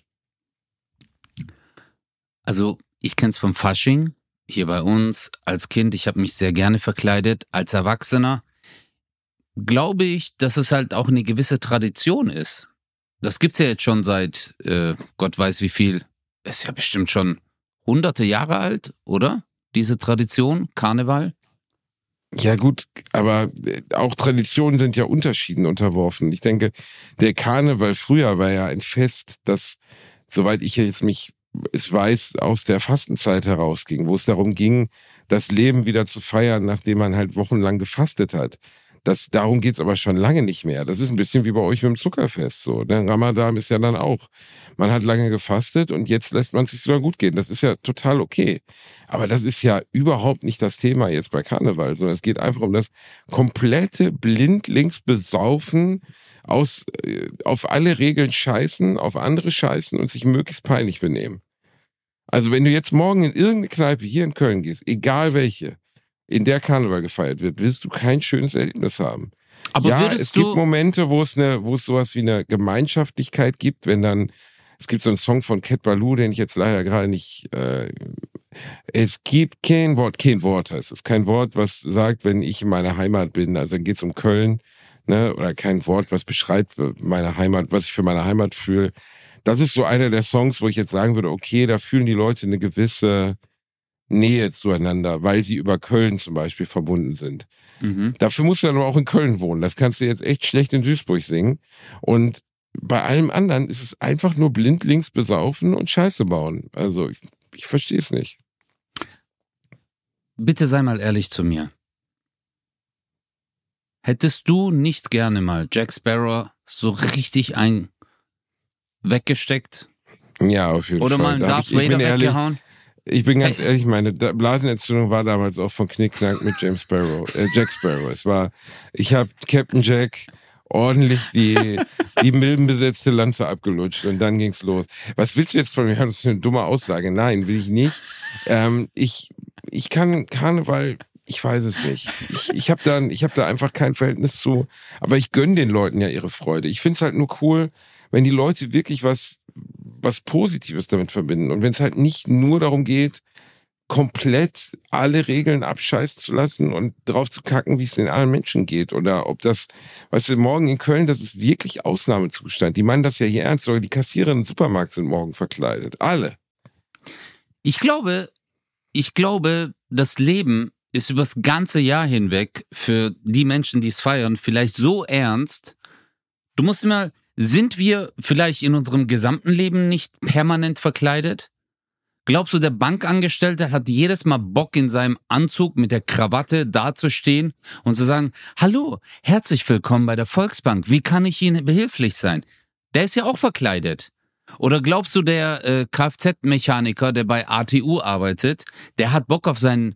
Also, ich kenn's vom Fasching. Hier bei uns als Kind, ich habe mich sehr gerne verkleidet. Als Erwachsener glaube ich, dass es halt auch eine gewisse Tradition ist. Das gibt's ja jetzt schon seit Gott weiß wie viel. Ist ja bestimmt schon hunderte Jahre alt, oder? Diese Tradition, Karneval.
Ja gut, aber auch Traditionen sind ja Unterschieden unterworfen. Ich denke, der Karneval früher war ja ein Fest, das, soweit ich jetzt es weiß, aus der Fastenzeit herausging, wo es darum ging, das Leben wieder zu feiern, nachdem man halt wochenlang gefastet hat. Darum geht's aber schon lange nicht mehr. Das ist ein bisschen wie bei euch mit dem Zuckerfest so. Der Ramadan ist ja dann auch. Man hat lange gefastet und jetzt lässt man es sich wieder gut gehen. Das ist ja total okay. Aber das ist ja überhaupt nicht das Thema jetzt bei Karneval, sondern es geht einfach um das komplette blindlings Besaufen, auf alle Regeln scheißen, auf andere scheißen und sich möglichst peinlich benehmen. Also wenn du jetzt morgen in irgendeine Kneipe hier in Köln gehst, egal welche, in der Karneval gefeiert wird, wirst du kein schönes Erlebnis haben. Aber ja, es gibt Momente, wo es sowas wie eine Gemeinschaftlichkeit gibt, wenn dann, es gibt so einen Song von Cat Balou, den ich jetzt leider gerade nicht, es gibt kein Wort heißt es, kein Wort, was sagt, wenn ich in meiner Heimat bin, also dann geht's um Köln, ne, oder kein Wort, was beschreibt meine Heimat, was ich für meine Heimat fühle. Das ist so einer der Songs, wo ich jetzt sagen würde, okay, da fühlen die Leute eine gewisse Nähe zueinander, weil sie über Köln zum Beispiel verbunden sind. Mhm. Dafür musst du dann aber auch in Köln wohnen. Das kannst du jetzt echt schlecht in Duisburg singen. Und bei allem anderen ist es einfach nur blindlings besaufen und Scheiße bauen. Also ich verstehe es nicht.
Bitte sei mal ehrlich zu mir. Hättest du nicht gerne mal Jack Sparrow so richtig weggesteckt?
Ja, auf jeden Fall.
Oder mal einen Darth Vader weggehauen?
Ich bin ganz ehrlich, meine Blasenentzündung war damals auch von Knickknack mit Jack Sparrow. Ich habe Captain Jack ordentlich die milbenbesetzte Lanze abgelutscht und dann ging's los. Was willst du jetzt von mir? Das ist eine dumme Aussage. Nein, will ich nicht. Ich kann Karneval, ich weiß es nicht. Ich hab da einfach kein Verhältnis zu. Aber ich gönne den Leuten ja ihre Freude. Ich find's halt nur cool, wenn die Leute wirklich was was Positives damit verbinden. Und wenn es halt nicht nur darum geht, komplett alle Regeln abscheißen zu lassen und drauf zu kacken, wie es den anderen Menschen geht. Oder ob das, weißt du, morgen in Köln, das ist wirklich Ausnahmezustand. Die meinen das ja hier ernst, sogar die Kassiererinnen im Supermarkt sind morgen verkleidet. Alle.
Ich glaube, das Leben ist übers ganze Jahr hinweg für die Menschen, die es feiern, vielleicht so ernst. Du musst immer, sind wir vielleicht in unserem gesamten Leben nicht permanent verkleidet? Glaubst du, der Bankangestellte hat jedes Mal Bock, in seinem Anzug mit der Krawatte dazustehen und zu sagen, hallo, herzlich willkommen bei der Volksbank, wie kann ich Ihnen behilflich sein? Der ist ja auch verkleidet. Oder glaubst du, der Kfz-Mechaniker, der bei ATU arbeitet, der hat Bock auf sein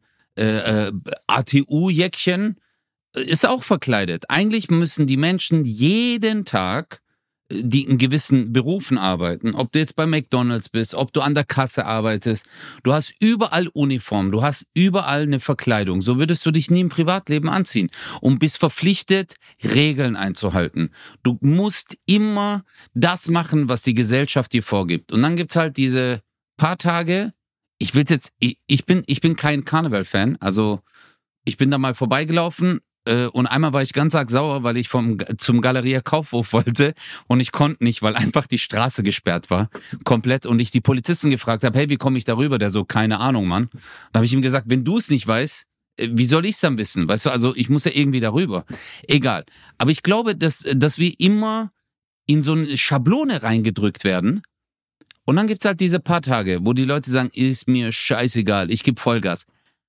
ATU-Jäckchen, ist auch verkleidet. Eigentlich müssen die Menschen jeden Tag, die in gewissen Berufen arbeiten, ob du jetzt bei McDonald's bist, ob du an der Kasse arbeitest, du hast überall Uniform, du hast überall eine Verkleidung. So würdest du dich nie im Privatleben anziehen und bist verpflichtet, Regeln einzuhalten. Du musst immer das machen, was die Gesellschaft dir vorgibt. Und dann gibt's halt diese paar Tage, ich bin kein Karneval-Fan, also ich bin da mal vorbeigelaufen, und einmal war ich ganz arg sauer, weil ich zum Galeria Kaufhof wollte und ich konnte nicht, weil einfach die Straße gesperrt war, komplett, und ich die Polizisten gefragt habe, hey, wie komme ich darüber? Der so, keine Ahnung, Mann. Dann habe ich ihm gesagt, wenn du es nicht weißt, wie soll ich es dann wissen? Weißt du, also ich muss ja irgendwie darüber. Egal. Aber ich glaube, dass wir immer in so eine Schablone reingedrückt werden und dann gibt's halt diese paar Tage, wo die Leute sagen, ist mir scheißegal, ich gebe Vollgas.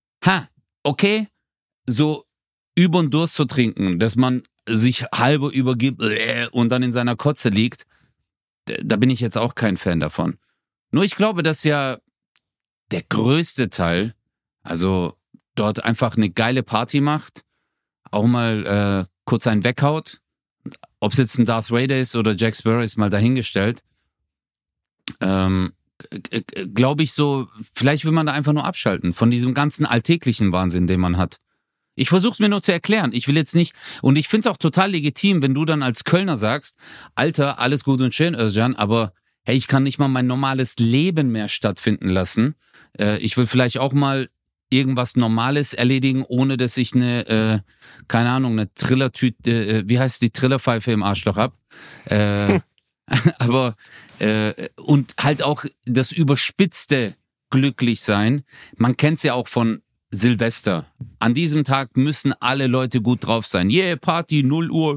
Okay, so über und Durst zu trinken, dass man sich halber übergibt und dann in seiner Kotze liegt, da bin ich jetzt auch kein Fan davon. Nur ich glaube, dass ja der größte Teil, also dort einfach eine geile Party macht, auch mal kurz einen weghaut, ob es jetzt ein Darth Vader ist oder Jack Sparrow, ist mal dahingestellt, glaube ich so, vielleicht will man da einfach nur abschalten von diesem ganzen alltäglichen Wahnsinn, den man hat. Ich versuche es mir nur zu erklären. Ich will jetzt nicht, und ich finde es auch total legitim, wenn du dann als Kölner sagst, Alter, alles gut und schön, Özcan, aber hey, ich kann nicht mal mein normales Leben mehr stattfinden lassen. Ich will vielleicht auch mal irgendwas Normales erledigen, ohne dass ich eine Trillertüte, wie heißt die Trillerpfeife im Arschloch hab. Aber, und halt auch das überspitzte Glücklichsein. Man kennt es ja auch von Silvester. An diesem Tag müssen alle Leute gut drauf sein. Yeah, Party, 0 Uhr.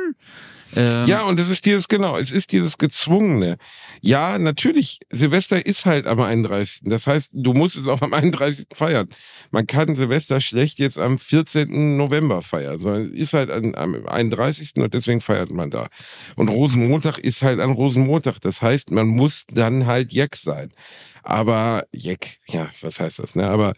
Ja, und es ist dieses Gezwungene. Ja, natürlich, Silvester ist halt am 31. Das heißt, du musst es auch am 31. feiern. Man kann Silvester schlecht jetzt am 14. November feiern, sondern es ist halt am 31. und deswegen feiert man da. Und Rosenmontag ist halt an Rosenmontag. Das heißt, man muss dann halt Jack sein. Aber Jack, ja, was heißt das, ne? Aber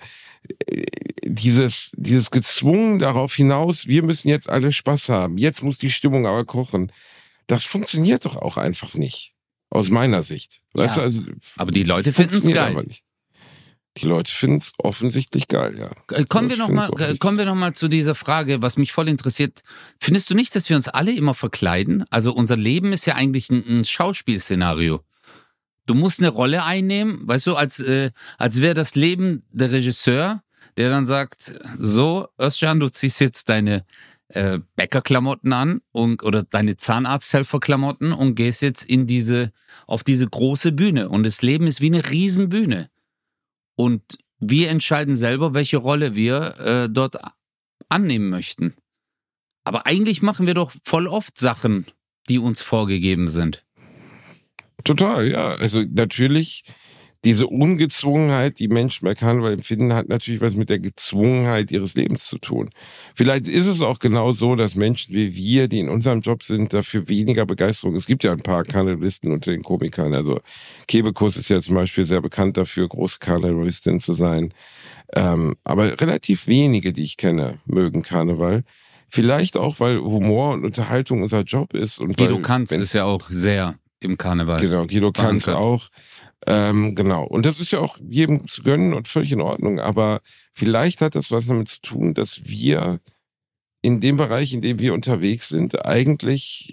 dieses gezwungen darauf hinaus, wir müssen jetzt alle Spaß haben, jetzt muss die Stimmung aber kochen, das funktioniert doch auch einfach nicht. Aus meiner Sicht. Weißt du, also,
aber die Leute finden es geil.
Die Leute finden es offensichtlich geil, ja.
Kommen wir noch mal zu dieser Frage, was mich voll interessiert. Findest du nicht, dass wir uns alle immer verkleiden? Also unser Leben ist ja eigentlich ein Schauspielszenario. Du musst eine Rolle einnehmen, weißt du, als wäre das Leben der Regisseur, der dann sagt, so, Özcan, du ziehst jetzt deine Bäckerklamotten an oder deine Zahnarzthelferklamotten und gehst jetzt auf diese große Bühne. Und das Leben ist wie eine Riesenbühne. Und wir entscheiden selber, welche Rolle wir dort annehmen möchten. Aber eigentlich machen wir doch voll oft Sachen, die uns vorgegeben sind.
Total, ja. Also natürlich, diese Ungezwungenheit, die Menschen bei Karneval empfinden, hat natürlich was mit der Gezwungenheit ihres Lebens zu tun. Vielleicht ist es auch genau so, dass Menschen wie wir, die in unserem Job sind, dafür weniger Begeisterung. Es gibt ja ein paar Karnevalisten unter den Komikern. Also Kebekus ist ja zum Beispiel sehr bekannt dafür, große Karnevalistin zu sein. Aber relativ wenige, die ich kenne, mögen Karneval. Vielleicht auch, weil Humor und Unterhaltung unser Job ist. Und
Guido Kanz ist ja auch sehr im Karneval.
Genau, Guido Kanz auch. Genau. Und das ist ja auch jedem zu gönnen und völlig in Ordnung. Aber vielleicht hat das was damit zu tun, dass wir in dem Bereich, in dem wir unterwegs sind, eigentlich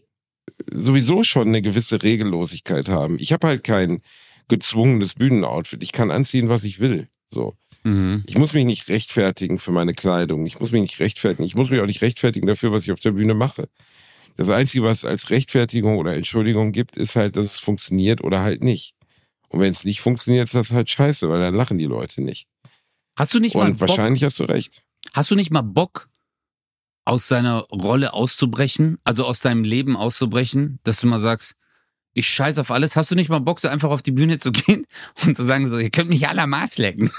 sowieso schon eine gewisse Regellosigkeit haben. Ich habe halt kein gezwungenes Bühnenoutfit. Ich kann anziehen, was ich will. So. Ich muss mich nicht rechtfertigen für meine Kleidung. Ich muss mich nicht rechtfertigen. Ich muss mich auch nicht rechtfertigen dafür, was ich auf der Bühne mache. Das Einzige, was als Rechtfertigung oder Entschuldigung gibt, ist halt, dass es funktioniert oder halt nicht. Und wenn es nicht funktioniert, ist das halt scheiße, weil dann lachen die Leute nicht.
Hast du nicht mal Bock,
wahrscheinlich hast du recht.
Hast du nicht mal Bock, aus seiner Rolle auszubrechen, also aus deinem Leben auszubrechen, dass du mal sagst, ich scheiß auf alles. Hast du nicht mal Bock, so einfach auf die Bühne zu gehen und zu sagen, so, ihr könnt mich alle am Arsch lecken?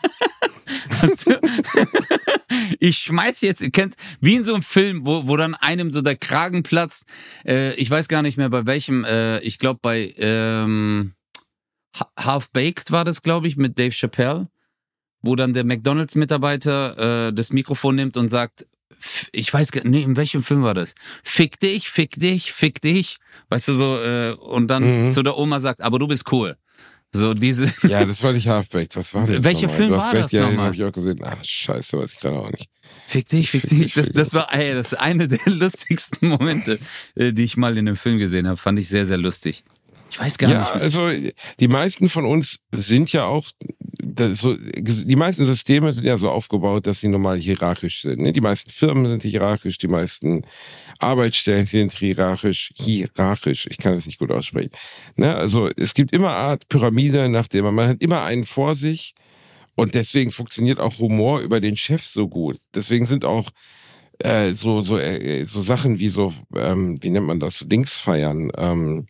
Ich schmeiß jetzt, ihr kennt, wie in so einem Film, wo dann einem so der Kragen platzt. Ich weiß gar nicht mehr bei welchem, ich glaube bei Half-Baked war das, glaube ich, mit Dave Chappelle, wo dann der McDonalds-Mitarbeiter das Mikrofon nimmt und sagt, ich weiß gar nicht, in welchem Film war das? Fick dich, fick dich, fick dich. Weißt du, so, und dann zu der Oma sagt, aber du bist cool. So diese.
Ja, das war nicht Half-Baked. Was war das?
Welcher Film war das
nochmal? Den
nochmal?
habe ich auch gesehen. Scheiße, weiß ich gerade auch nicht.
Fick dich, fick dich. Das war das ist eine der lustigsten Momente, die ich mal in einem Film gesehen habe. Fand ich sehr, sehr lustig. Ich weiß gar nicht.
Ja, also die meisten von uns sind ja auch, die meisten Systeme sind ja so aufgebaut, dass sie normal hierarchisch sind. Ne? Die meisten Firmen sind hierarchisch, die meisten Arbeitsstellen sind hierarchisch, ich kann das nicht gut aussprechen. Ne? Also es gibt immer eine Art Pyramide, nach der man hat immer einen vor sich und deswegen funktioniert auch Humor über den Chef so gut. Deswegen sind auch so Sachen wie so, wie nennt man das, Dingsfeiern,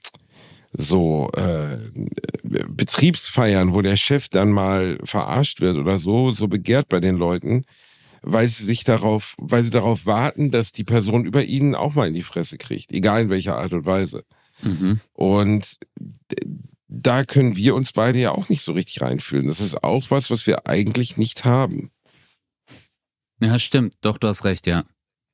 Betriebsfeiern, wo der Chef dann mal verarscht wird oder so begehrt bei den Leuten, weil sie darauf warten, dass die Person über ihnen auch mal in die Fresse kriegt, egal in welcher Art und Weise. Und da können wir uns beide ja auch nicht so richtig reinfühlen. Das ist auch was wir eigentlich nicht haben.
Ja, stimmt. Doch, du hast recht, ja.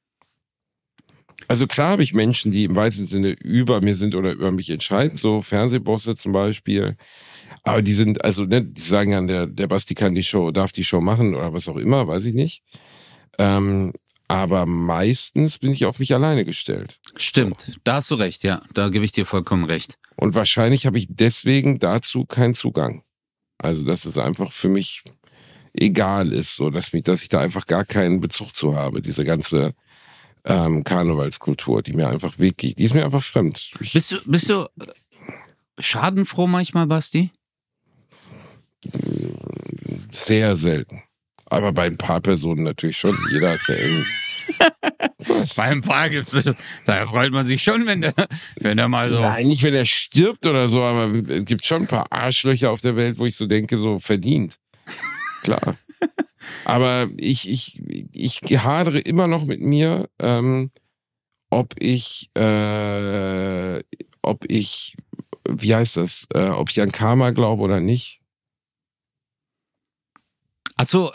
Also klar habe ich Menschen, die im weitesten Sinne über mir sind oder über mich entscheiden, so Fernsehbosse zum Beispiel. Aber die sind, also ne, die sagen ja, der Basti darf die Show machen oder was auch immer, weiß ich nicht. Aber meistens bin ich auf mich alleine gestellt.
Stimmt,
So.
Da hast du recht, ja. Da gebe ich dir vollkommen recht.
Und wahrscheinlich habe ich deswegen dazu keinen Zugang. Also dass es einfach für mich egal ist, so dass ich da einfach gar keinen Bezug zu habe, diese ganze Karnevalskultur, die ist mir einfach fremd.
Bist du schadenfroh manchmal, Basti?
Sehr selten. Aber bei ein paar Personen natürlich schon. Jeder hat ja irgendwie.
Bei ein paar gibt's, da freut man sich schon, wenn der mal so.
Nein, nicht wenn er stirbt oder so, aber es gibt schon ein paar Arschlöcher auf der Welt, wo ich so denke, so verdient. Klar. Aber ich hadere immer noch mit mir, ob ich, wie heißt das, ob ich an Karma glaube oder nicht.
Ach so,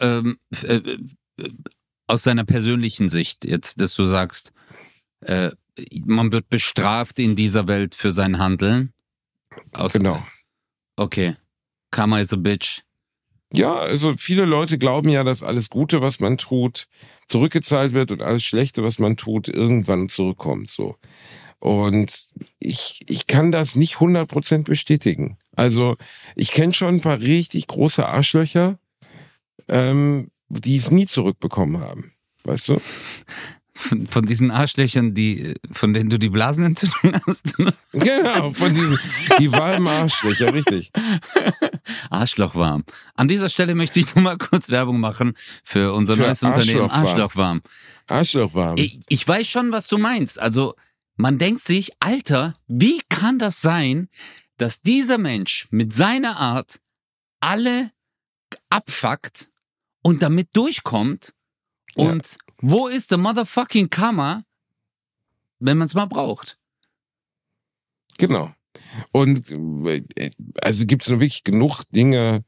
aus deiner persönlichen Sicht jetzt, dass du sagst, man wird bestraft in dieser Welt für sein Handeln.
Genau.
Okay. Karma is a bitch.
Ja, also viele Leute glauben ja, dass alles Gute, was man tut, zurückgezahlt wird und alles Schlechte, was man tut, irgendwann zurückkommt, so. Und ich kann das nicht 100% bestätigen. Also ich kenne schon ein paar richtig große Arschlöcher, die es nie zurückbekommen haben. Weißt du?
Von diesen Arschlöchern, von denen du die Blasenentzündung hast.
Genau, die warmen Arschlöcher, richtig.
Arschlochwarm. An dieser Stelle möchte ich nur mal kurz Werbung machen für unser neues Unternehmen Arschlochwarm.
Arschlochwarm.
Ich weiß schon, was du meinst. Also man denkt sich, Alter, wie kann das sein, dass dieser Mensch mit seiner Art alle abfuckt und damit durchkommt und wo ist der motherfucking Karma, wenn man es mal braucht?
Genau. Und also gibt es nur wirklich genug Dinge,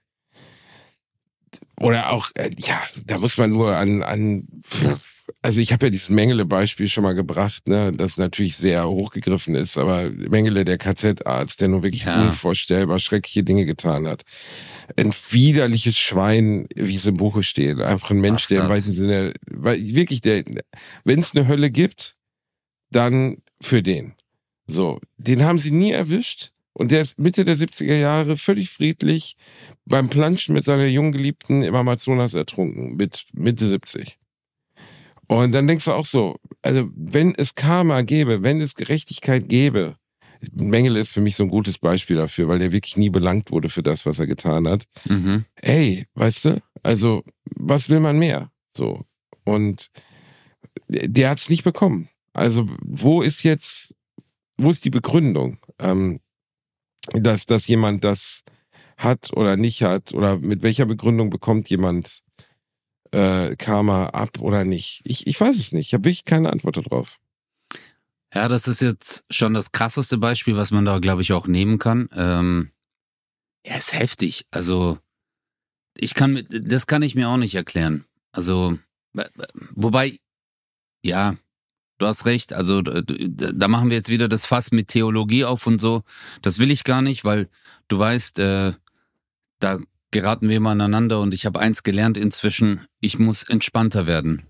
oder auch, da muss man nur also ich habe ja dieses Mengele-Beispiel schon mal gebracht, ne, das natürlich sehr hochgegriffen ist, aber Mengele, der KZ-Arzt, der nur wirklich unvorstellbar schreckliche Dinge getan hat. Ein widerliches Schwein, wie es im Buche steht. Einfach ein Mensch, der im weitesten Sinne, wirklich, wenn es eine Hölle gibt, dann für den. So, den haben sie nie erwischt. Und der ist Mitte der 70er Jahre völlig friedlich beim Planschen mit seiner jungen Geliebten im Amazonas ertrunken, mit Mitte 70. Und dann denkst du auch so, also wenn es Karma gäbe, wenn es Gerechtigkeit gäbe, Mengele ist für mich so ein gutes Beispiel dafür, weil der wirklich nie belangt wurde für das, was er getan hat.
Mhm.
Ey, weißt du, also was will man mehr? So. Und der hat's nicht bekommen. Also wo ist die Begründung, dass jemand das hat oder nicht hat, oder mit welcher Begründung bekommt jemand Karma ab oder nicht? Ich weiß es nicht. Ich habe wirklich keine Antwort darauf.
Ja, das ist jetzt schon das krasseste Beispiel, was man da, glaube ich, auch nehmen kann. Ja, ist heftig. Also, das kann ich mir auch nicht erklären. Also, wobei, ja, du hast recht. Also, da machen wir jetzt wieder das Fass mit Theologie auf und so. Das will ich gar nicht, weil du weißt, da geraten wir immer aneinander und ich habe eins gelernt inzwischen, ich muss entspannter werden.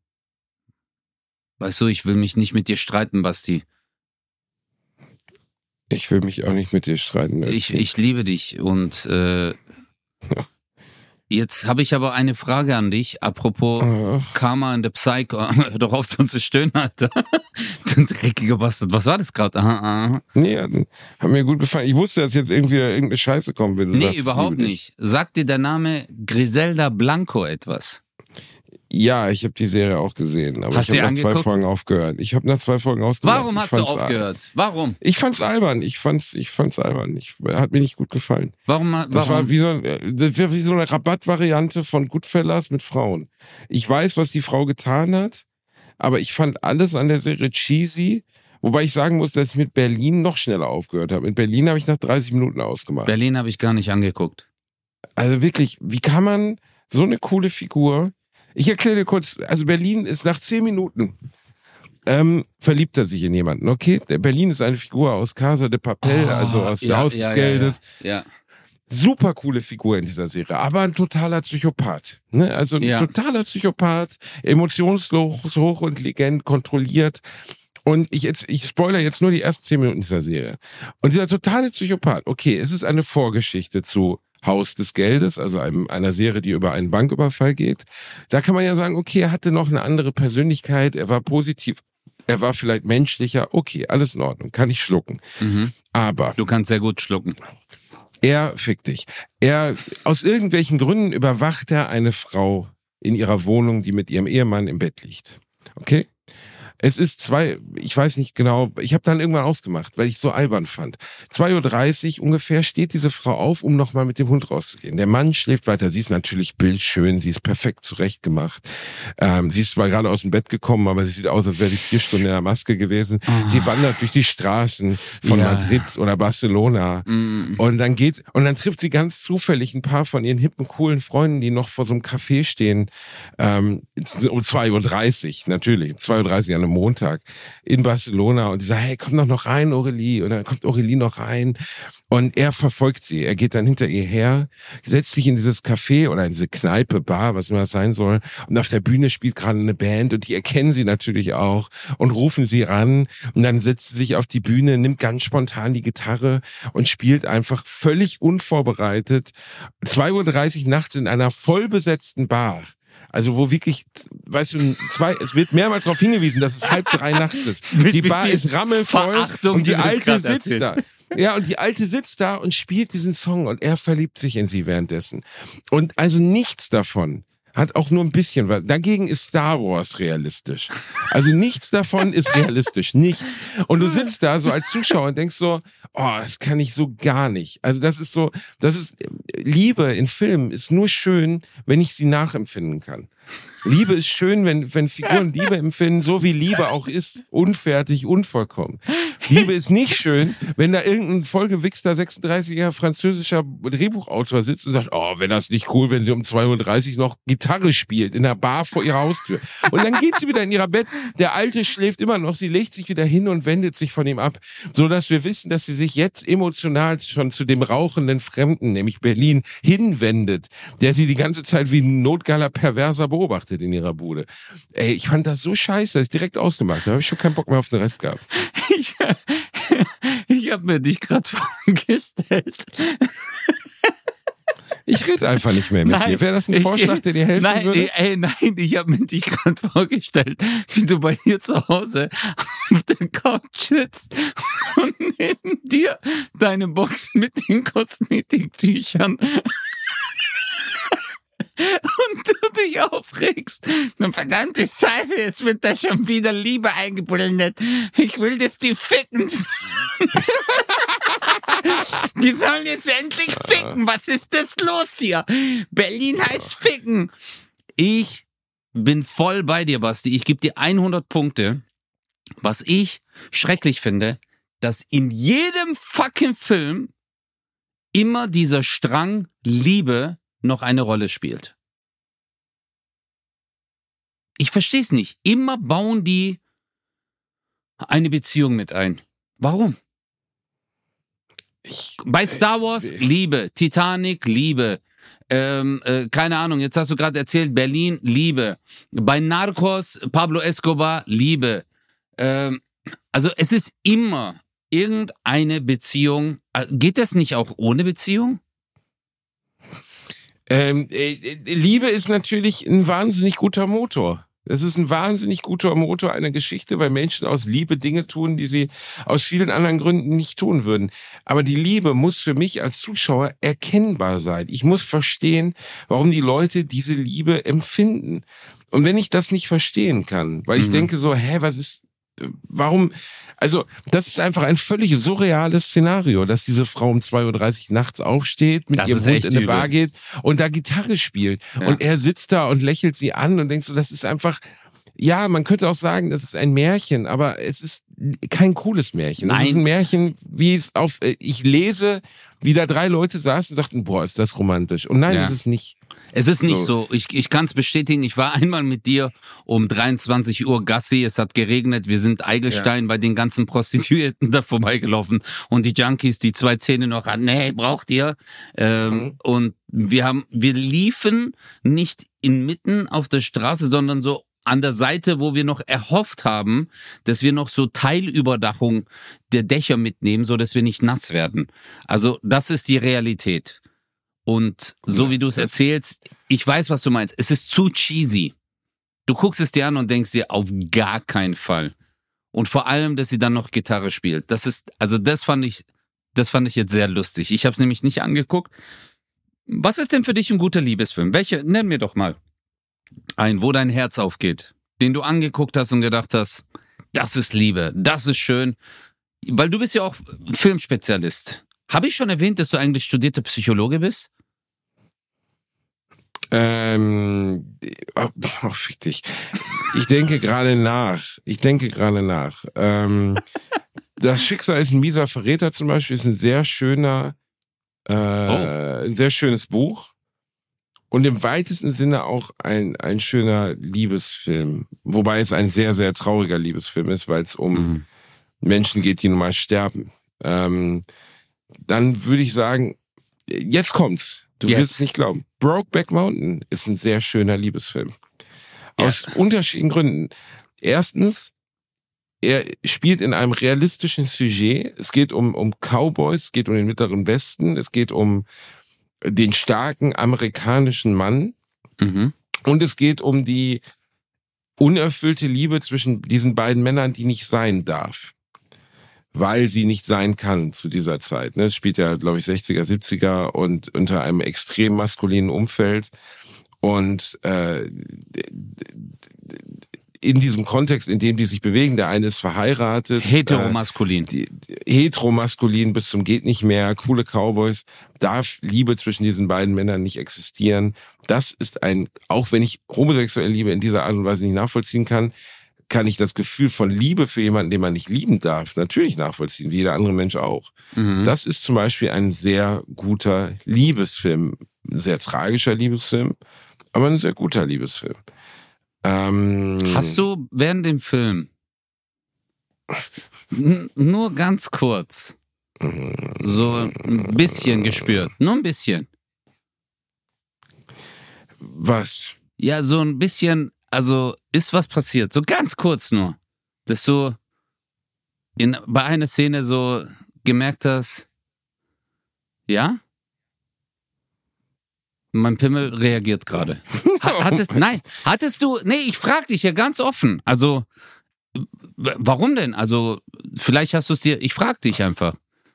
Weißt du, ich will mich nicht mit dir streiten, Basti.
Ich will mich auch nicht mit dir streiten.
Ich liebe dich und jetzt habe ich aber eine Frage an dich, apropos Karma and the Psycho. Hör doch auf, so zu stöhnen, Alter. Du dreckiger Bastard. Was war das gerade?
Nee, hat mir gut gefallen. Ich wusste, dass jetzt irgendwie irgendeine Scheiße kommen will.
Nee, überhaupt nicht. Sagt dir der Name Griselda Blanco etwas?
Ja, ich habe die Serie auch gesehen, aber ich habe nach 2 Folgen aufgehört.
Warum hast du aufgehört? Warum?
Ich fand's albern. Ich fand's albern. Hat mir nicht gut gefallen.
Warum?
Das war wie so eine Rabattvariante von Goodfellas mit Frauen. Ich weiß, was die Frau getan hat, aber ich fand alles an der Serie cheesy. Wobei ich sagen muss, dass ich mit Berlin noch schneller aufgehört habe. Mit Berlin habe ich nach 30 Minuten ausgemacht.
Berlin habe ich gar nicht angeguckt.
Also wirklich, wie kann man so eine coole Figur... Ich erkläre dir kurz, also Berlin ist nach 10 Minuten verliebt er sich in jemanden, okay? Der Berlin ist eine Figur aus Casa de Papel, also aus dem Haus des Geldes.
Ja.
Super coole Figur in dieser Serie, aber ein totaler Psychopath. Ne? Also ein totaler Psychopath, emotionslos, hochintelligent, kontrolliert. Und ich spoilere jetzt nur die ersten 10 Minuten dieser Serie. Und dieser totale Psychopath, okay, es ist eine Vorgeschichte zu Haus des Geldes, also einer Serie, die über einen Banküberfall geht. Da kann man ja sagen, okay, er hatte noch eine andere Persönlichkeit, er war positiv, er war vielleicht menschlicher, okay, alles in Ordnung, kann ich schlucken.
Mhm.
Aber...
Du kannst sehr gut schlucken.
Er fickt dich. Aus irgendwelchen Gründen überwacht er eine Frau in ihrer Wohnung, die mit ihrem Ehemann im Bett liegt. Okay? Es ist ich weiß nicht genau, ich habe dann irgendwann ausgemacht, weil ich so albern fand. 2:30 Uhr ungefähr steht diese Frau auf, um nochmal mit dem Hund rauszugehen. Der Mann schläft weiter, sie ist natürlich bildschön, sie ist perfekt zurechtgemacht. Sie ist zwar gerade aus dem Bett gekommen, aber sie sieht aus, als wäre sie 4 Stunden in der Maske gewesen. Sie wandert durch die Straßen von Madrid oder Barcelona. Und dann trifft sie ganz zufällig ein paar von ihren hippen, coolen Freunden, die noch vor so einem Café stehen, um 2:30 Uhr, natürlich, 2:30 Uhr an einem Montag in Barcelona, und die sagt, hey, komm doch noch rein, Aurélie. Und dann kommt Aurélie noch rein und er verfolgt sie. Er geht dann hinter ihr her, setzt sich in dieses Café oder in diese Kneipe, Bar, was immer das sein soll, und auf der Bühne spielt gerade eine Band und die erkennen sie natürlich auch und rufen sie ran, und dann setzt sie sich auf die Bühne, nimmt ganz spontan die Gitarre und spielt einfach völlig unvorbereitet 2:30 Uhr nachts in einer vollbesetzten Bar. Also wo wirklich, weißt du, es wird mehrmals darauf hingewiesen, dass es 2:30 nachts ist. Die Bar ist rammelvoll und die Alte sitzt da. Ja, und die Alte sitzt da und spielt diesen Song und er verliebt sich in sie währenddessen. Und also nichts davon hat auch nur ein bisschen was. Dagegen ist Star Wars realistisch. Also nichts davon ist realistisch. Nichts. Und du sitzt da so als Zuschauer und denkst so, oh, das kann ich so gar nicht. Also Liebe in Filmen ist nur schön, wenn ich sie nachempfinden kann. Liebe ist schön, wenn Figuren Liebe empfinden, so wie Liebe auch ist, unfertig, unvollkommen. Liebe ist nicht schön, wenn da irgendein vollgewichster 36-jähriger französischer Drehbuchautor sitzt und sagt, oh, wäre das nicht cool, wenn sie um 2:30 Uhr noch Gitarre spielt in der Bar vor ihrer Haustür. Und dann geht sie wieder in ihr Bett, der Alte schläft immer noch, sie legt sich wieder hin und wendet sich von ihm ab, so dass wir wissen, dass sie sich jetzt emotional schon zu dem rauchenden Fremden, nämlich Berlin, hinwendet, der sie die ganze Zeit wie ein notgeiler Perverser beobachtet in ihrer Bude. Ey, ich fand das so scheiße, dass ich direkt ausgemacht habe. Da habe ich schon keinen Bock mehr auf den Rest gehabt.
habe mir dich gerade vorgestellt.
Ich rede einfach nicht mehr mit dir. Wäre das ein Vorschlag, der dir helfen würde?
Nein, ich habe mir dich gerade vorgestellt, wie du bei dir zu Hause auf der Couch sitzt und neben dir deine Box mit den Kosmetiktüchern und du dich aufregst. Verdammte Scheiße, es wird da schon wieder Liebe eingeblendet. Ich will, dass die ficken. Die sollen jetzt endlich ficken. Was ist das los hier? Berlin heißt ficken. Ich bin voll bei dir, Basti. Ich gebe dir 100 Punkte. Was ich schrecklich finde, dass in jedem fucking Film immer dieser Strang Liebe noch eine Rolle spielt. Ich verstehe es nicht. Immer bauen die eine Beziehung mit ein. Warum? Bei Star Wars, Liebe. Titanic, Liebe. Keine Ahnung, jetzt hast du gerade erzählt, Berlin, Liebe. Bei Narcos, Pablo Escobar, Liebe. Also es ist immer irgendeine Beziehung. Geht das nicht auch ohne Beziehung?
Liebe ist natürlich ein wahnsinnig guter Motor. Es ist ein wahnsinnig guter Motor einer Geschichte, weil Menschen aus Liebe Dinge tun, die sie aus vielen anderen Gründen nicht tun würden. Aber die Liebe muss für mich als Zuschauer erkennbar sein. Ich muss verstehen, warum die Leute diese Liebe empfinden. Und wenn ich das nicht verstehen kann, weil ich denke so, warum, also das ist einfach ein völlig surreales Szenario, dass diese Frau um 2:30 Uhr nachts aufsteht, mit ihrem Hund in eine Bar geht und da Gitarre spielt. Ja. Und er sitzt da und lächelt sie an und denkst so, das ist einfach, ja, man könnte auch sagen, das ist ein Märchen, aber es ist kein cooles Märchen. Nein. Es ist ein Märchen, ich lese, wie da 3 Leute saßen und dachten, boah, ist das romantisch. Und nein, das ist nicht.
Es ist nicht so. Ich kann es bestätigen. Ich war einmal mit dir um 23 Uhr Gassi. Es hat geregnet. Wir sind Eigelstein bei den ganzen Prostituierten da vorbeigelaufen. Und die Junkies, die 2 Zähne noch an. Nee, braucht ihr? Und wir liefen nicht inmitten auf der Straße, sondern so an der Seite, wo wir noch erhofft haben, dass wir noch so Teilüberdachung der Dächer mitnehmen, so dass wir nicht nass werden. Also das ist die Realität. Und so wie du es erzählst, ich weiß, was du meinst. Es ist zu cheesy. Du guckst es dir an und denkst dir, auf gar keinen Fall. Und vor allem, dass sie dann noch Gitarre spielt. Das fand ich jetzt sehr lustig. Ich habe es nämlich nicht angeguckt. Was ist denn für dich ein guter Liebesfilm? Nenn mir doch mal einen, wo dein Herz aufgeht, den du angeguckt hast und gedacht hast, das ist Liebe, das ist schön. Weil du bist ja auch Filmspezialist. Habe ich schon erwähnt, dass du eigentlich studierter Psychologe bist?
Fick dich. Ich denke gerade nach. Das Schicksal ist ein mieser Verräter zum Beispiel, ist ein sehr schöner, ein sehr schönes Buch. Und im weitesten Sinne auch ein schöner Liebesfilm. Wobei es ein sehr, sehr trauriger Liebesfilm ist, weil es um Menschen geht, die nun mal sterben. Dann würde ich sagen, jetzt kommt's. Du wirst es nicht glauben. Brokeback Mountain ist ein sehr schöner Liebesfilm. Aus unterschiedlichen Gründen. Erstens, er spielt in einem realistischen Sujet. Es geht um Cowboys, es geht um den Mittleren Westen, es geht um den starken amerikanischen Mann. Und es geht um die unerfüllte Liebe zwischen diesen beiden Männern, die nicht sein darf. Weil sie nicht sein kann zu dieser Zeit. Es spielt ja, glaube ich, 60er, 70er und unter einem extrem maskulinen Umfeld. Und in diesem Kontext, in dem die sich bewegen, der eine ist verheiratet.
Heteromaskulin.
Heteromaskulin bis zum geht nicht mehr, coole Cowboys. Darf Liebe zwischen diesen beiden Männern nicht existieren. Das ist auch wenn ich homosexuelle Liebe in dieser Art und Weise nicht nachvollziehen kann ich das Gefühl von Liebe für jemanden, den man nicht lieben darf, natürlich nachvollziehen, wie jeder andere Mensch auch. Das ist zum Beispiel ein sehr guter Liebesfilm. Ein sehr tragischer Liebesfilm, aber ein sehr guter Liebesfilm.
Hast du während dem Film nur ganz kurz so ein bisschen gespürt? Nur ein bisschen.
Was?
Ja, so ein bisschen. Also ist was passiert, so ganz kurz nur, dass du bei einer Szene so gemerkt hast, ja? Mein Pimmel reagiert gerade. Hattest du, ich frag dich ja ganz offen, also, warum denn? Also, vielleicht hast du es dir, ich frag dich einfach.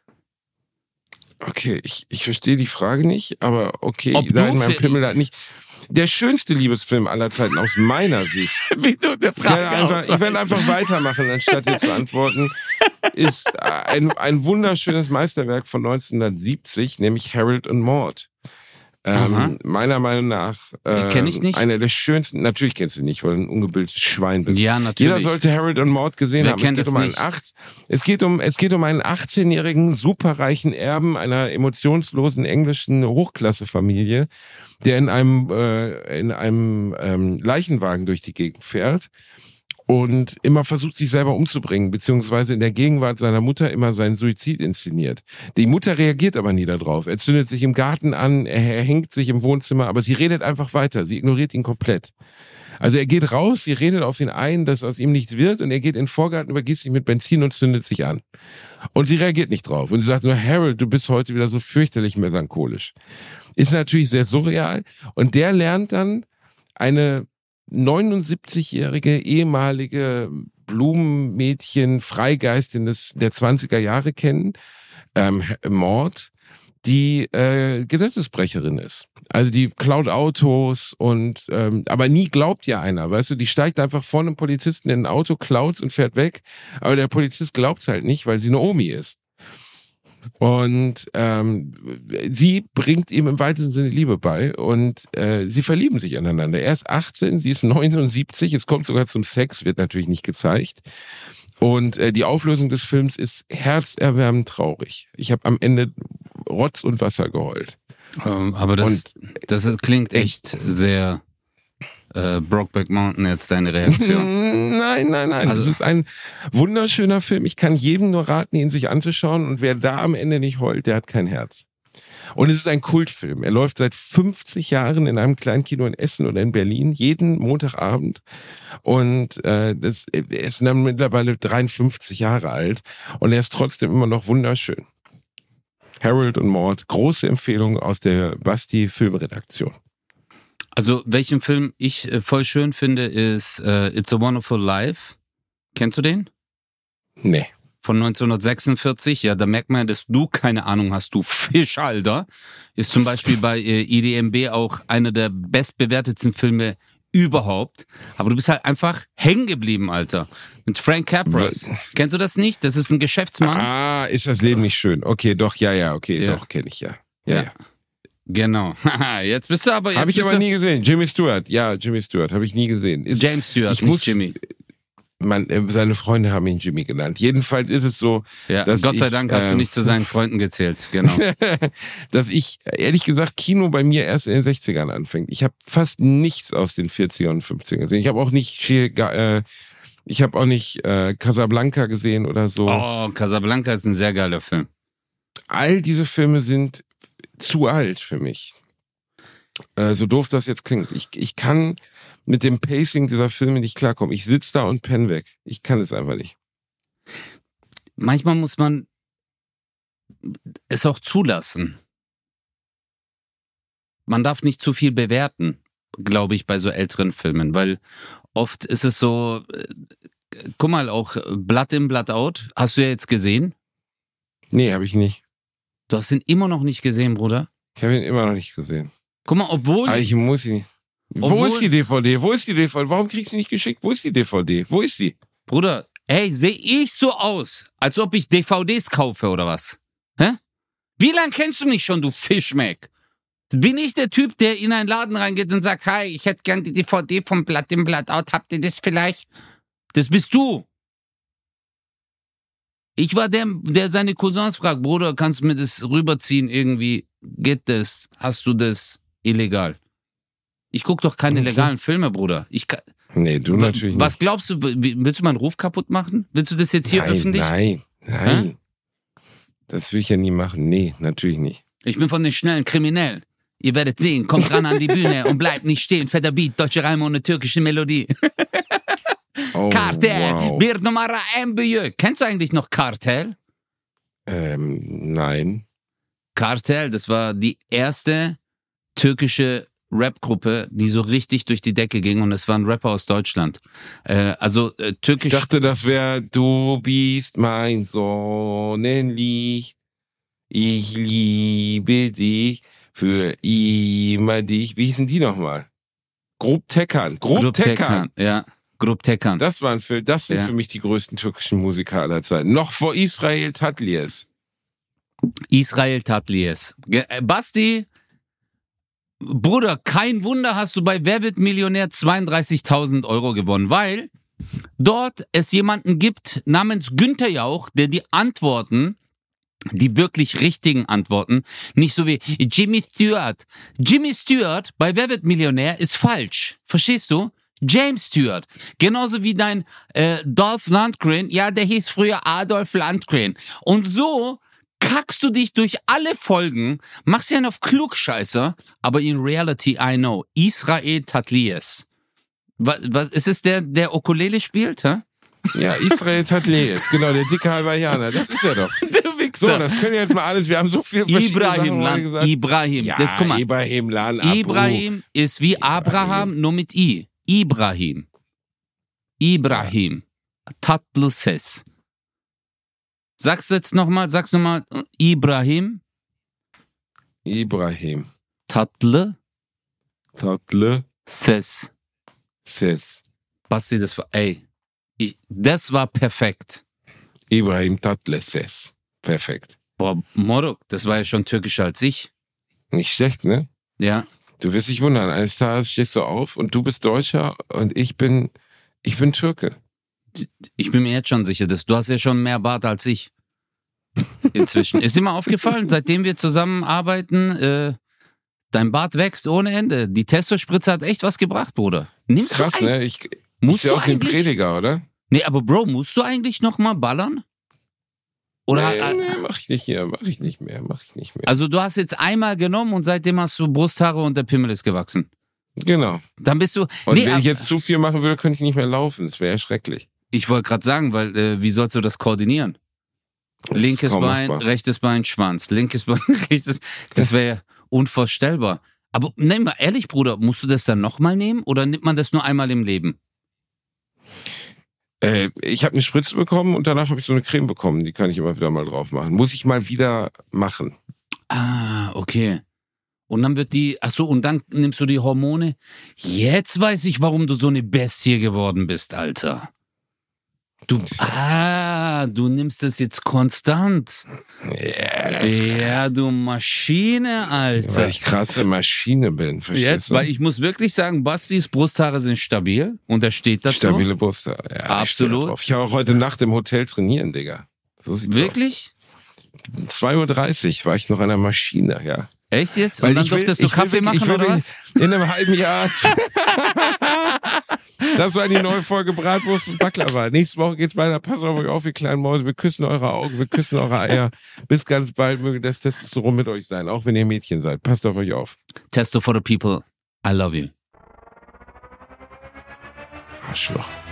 Okay, ich verstehe die Frage nicht, aber okay, nein, mein Pimmel hat nicht. Der schönste Liebesfilm aller Zeiten aus meiner Sicht.
Wie du der Frage
ich werde einfach weitermachen, anstatt dir zu antworten. Ist ein wunderschönes Meisterwerk von 1970, nämlich Harold und Maude. Meiner Meinung nach
kenn ich nicht.
Einer der schönsten, natürlich kennst du nicht, weil du ein ungebildetes Schwein bist.
Ja, natürlich.
Jeder sollte Harold und Maude gesehen haben. Es geht um einen 18-jährigen, superreichen Erben einer emotionslosen englischen Hochklassefamilie, der in einem Leichenwagen durch die Gegend fährt und immer versucht, sich selber umzubringen, beziehungsweise in der Gegenwart seiner Mutter immer seinen Suizid inszeniert. Die Mutter reagiert aber nie darauf. Er zündet sich im Garten an, er hängt sich im Wohnzimmer, aber sie redet einfach weiter. Sie ignoriert ihn komplett. Also er geht raus, sie redet auf ihn ein, dass aus ihm nichts wird, und er geht in den Vorgarten, übergießt sich mit Benzin und zündet sich an. Und sie reagiert nicht drauf. Und sie sagt nur, Harold, du bist heute wieder so fürchterlich melancholisch. Ist natürlich sehr surreal. Und der lernt dann eine 79-jährige ehemalige Blumenmädchen, Freigeistin der 20er Jahre kennen, Maude, die Gesetzesbrecherin ist. Also die klaut Autos und aber nie glaubt ja einer, weißt du, die steigt einfach vor einem Polizisten in ein Auto, klaut's und fährt weg, aber der Polizist glaubt's halt nicht, weil sie eine Omi ist. Und sie bringt ihm im weitesten Sinne Liebe bei und sie verlieben sich aneinander. Er ist 18, sie ist 79, es kommt sogar zum Sex, wird natürlich nicht gezeigt. Und die Auflösung des Films ist herzerwärmend traurig. Ich habe am Ende Rotz und Wasser geheult.
Aber das klingt echt sehr Brokeback Mountain, jetzt deine Reaktion.
Nein. Also, es ist ein wunderschöner Film. Ich kann jedem nur raten, ihn sich anzuschauen. Und wer da am Ende nicht heult, der hat kein Herz. Und es ist ein Kultfilm. Er läuft seit 50 Jahren in einem kleinen Kino in Essen oder in Berlin, jeden Montagabend. Und er ist dann mittlerweile 53 Jahre alt. Und er ist trotzdem immer noch wunderschön. Harold und Maude, große Empfehlung aus der Basti-Filmredaktion.
Also, welchen Film ich voll schön finde, ist It's a Wonderful Life. Kennst du den?
Nee.
Von 1946. Ja, da merkt man, dass du keine Ahnung hast, du Fisch, Alter. Ist zum Beispiel bei IDMB auch einer der bestbewertetsten Filme überhaupt. Aber du bist halt einfach hängen geblieben, Alter. Mit Frank Capra. Kennst du das nicht? Das ist ein Geschäftsmann.
Ah, ist das Leben nicht schön? Okay, doch, okay, doch, kenne ich ja. Ja.
Genau. Jetzt bist du aber...
Habe ich aber nie gesehen. Jimmy Stewart. Ja, Jimmy Stewart. Habe ich nie gesehen.
James Stewart, nicht Jimmy.
Seine Freunde haben ihn Jimmy genannt. Jedenfalls ist es so, dass
Gott sei Dank hast du nicht zu seinen Freunden gezählt. Genau.
Dass ich, ehrlich gesagt, Kino bei mir erst in den 60ern anfängt. Ich habe fast nichts aus den 40ern und 50ern gesehen. Ich habe auch nicht Casablanca gesehen oder so.
Oh, Casablanca ist ein sehr geiler Film.
All diese Filme sind zu alt für mich. So doof das jetzt klingt. Ich kann mit dem Pacing dieser Filme nicht klarkommen. Ich sitze da und penne weg. Ich kann es einfach nicht.
Manchmal muss man es auch zulassen. Man darf nicht zu viel bewerten, glaube ich, bei so älteren Filmen, weil oft ist es so, guck mal, auch Blood in, Blood out, hast du ja jetzt gesehen?
Nee, habe ich nicht.
Du hast ihn immer noch nicht gesehen, Bruder?
Ich habe ihn immer noch nicht gesehen.
Guck mal, obwohl...
Aber ich muss ihn... Wo ist die DVD? Warum kriegst du nicht geschickt? Wo ist die DVD? Wo ist die?
Bruder, ey, sehe ich so aus, als ob ich DVDs kaufe oder was? Hä? Wie lange kennst du mich schon, du Fischmeck? Bin ich der Typ, der in einen Laden reingeht und sagt, hi, ich hätte gern die DVD vom Blood in, Blood out, habt ihr das vielleicht? Das bist du. Ich war der seine Cousins fragt, Bruder, kannst du mir das rüberziehen irgendwie? Geht das? Hast du das illegal? Ich guck doch keine legalen Filme, Bruder.
Nee, du natürlich nicht.
Was glaubst du, willst du meinen Ruf kaputt machen? Willst du das jetzt hier öffentlich?
Nein.
Hä?
Das will ich ja nie machen. Nee, natürlich nicht.
Ich bin von den schnellen Kriminellen. Ihr werdet sehen, kommt ran an die Bühne und bleibt nicht stehen. Fetter Beat, deutsche Reime und eine türkische Melodie.
Oh,
Kartel,
wow.
bir numara en büyük. Kennst du eigentlich noch Kartel?
Nein.
Kartel, das war die erste türkische Rap-Gruppe, die so richtig durch die Decke ging und es waren Rapper aus Deutschland. Türkisch.
Ich dachte, das wäre Du bist mein Sonnenlicht, ich liebe dich, für immer dich. Wie hießen die nochmal? Grup Tekan.
Ja, Grup Tekan.
Das sind für mich die größten türkischen Musiker aller Zeiten. Noch vor Israel Tatlies.
Basti, Bruder, kein Wunder hast du bei Wer wird Millionär 32.000 € gewonnen, weil dort es jemanden gibt namens Günther Jauch, der die Antworten, die wirklich richtigen Antworten, nicht so wie Jimmy Stewart. Jimmy Stewart bei Wer wird Millionär ist falsch. Verstehst du? James Stewart. Genauso wie dein Dolph Lundgren. Ja, der hieß früher Adolf Lundgren. Und so kackst du dich durch alle Folgen, machst dir einen auf Klugscheißer, aber in reality I know. Israel Tatlies. Was ist es der Ukulele spielt, hä?
Ja, Israel Tatlies, genau, der dicke Hawaiianer, das ist er doch.
Der Wichser.
So, das können jetzt mal alles, wir haben so viel
Ibrahim,
Ja,
das, guck mal.
Ibrahim Lan
Ibrahim ist wie Abraham, nur mit I. Ibrahim. Tatlıses. Sag's nochmal, Ibrahim. Tatlı. Ses. Basti, das war perfekt.
Ibrahim Tatlıses. Perfekt.
Boah, Moruk, das war ja schon türkischer als ich.
Nicht schlecht, ne?
Ja.
Du wirst dich wundern, eines Tages stehst du auf und du bist Deutscher und ich bin Türke.
Ich bin mir jetzt schon sicher, du hast ja schon mehr Bart als ich. Inzwischen. Ist dir mal aufgefallen, seitdem wir zusammenarbeiten, dein Bart wächst ohne Ende. Die Testospritze hat echt was gebracht, Bruder.
Nimmst krass, du ne? Ich sehe aus wie ein Prediger, oder?
Nee, aber Bro, musst du eigentlich noch mal ballern? Oder,
nee, mach ich nicht mehr.
Also du hast jetzt einmal genommen und seitdem hast du Brusthaare und der Pimmel ist gewachsen.
Genau.
Dann bist du...
Und wenn ich jetzt zu viel machen würde, könnte ich nicht mehr laufen. Das wäre ja schrecklich.
Ich wollte gerade sagen, weil wie sollst du das koordinieren? Linkes Bein, rechtes Bein, Schwanz. Linkes Bein, rechtes... Das wäre ja unvorstellbar. Aber nehm mal ehrlich, Bruder, musst du das dann nochmal nehmen oder nimmt man das nur einmal im Leben?
Ich habe eine Spritze bekommen und danach habe ich so eine Creme bekommen. Die kann ich immer wieder mal drauf machen. Muss ich mal wieder machen.
Ah, okay. Und dann und dann nimmst du die Hormone. Jetzt weiß ich, warum du so eine Bestie geworden bist, Alter. Du nimmst es jetzt konstant. Ja, du Maschine, Alter.
Weil ich krasse Maschine bin, verstehst du?
Weil ich muss wirklich sagen, Bastis Brusthaare sind stabil und er steht dazu.
Stabile Brusthaare, ja.
Absolut.
Ich habe auch heute Nacht im Hotel trainieren, Digga. So sieht's
wirklich?
Aus. 2:30 Uhr war ich noch an der Maschine, ja.
Echt jetzt? Und dann durftest du Kaffee machen, oder was?
In einem halben Jahr. Das war die neue Folge Bratwurst und Baklava. Nächste Woche geht's weiter. Passt auf euch auf, ihr kleinen Mäuse. Wir küssen eure Augen, wir küssen eure Eier. Bis ganz bald möge das Testosteron mit euch sein, auch wenn ihr Mädchen seid. Passt auf euch auf.
Testo for the people. I love you.
Arschloch.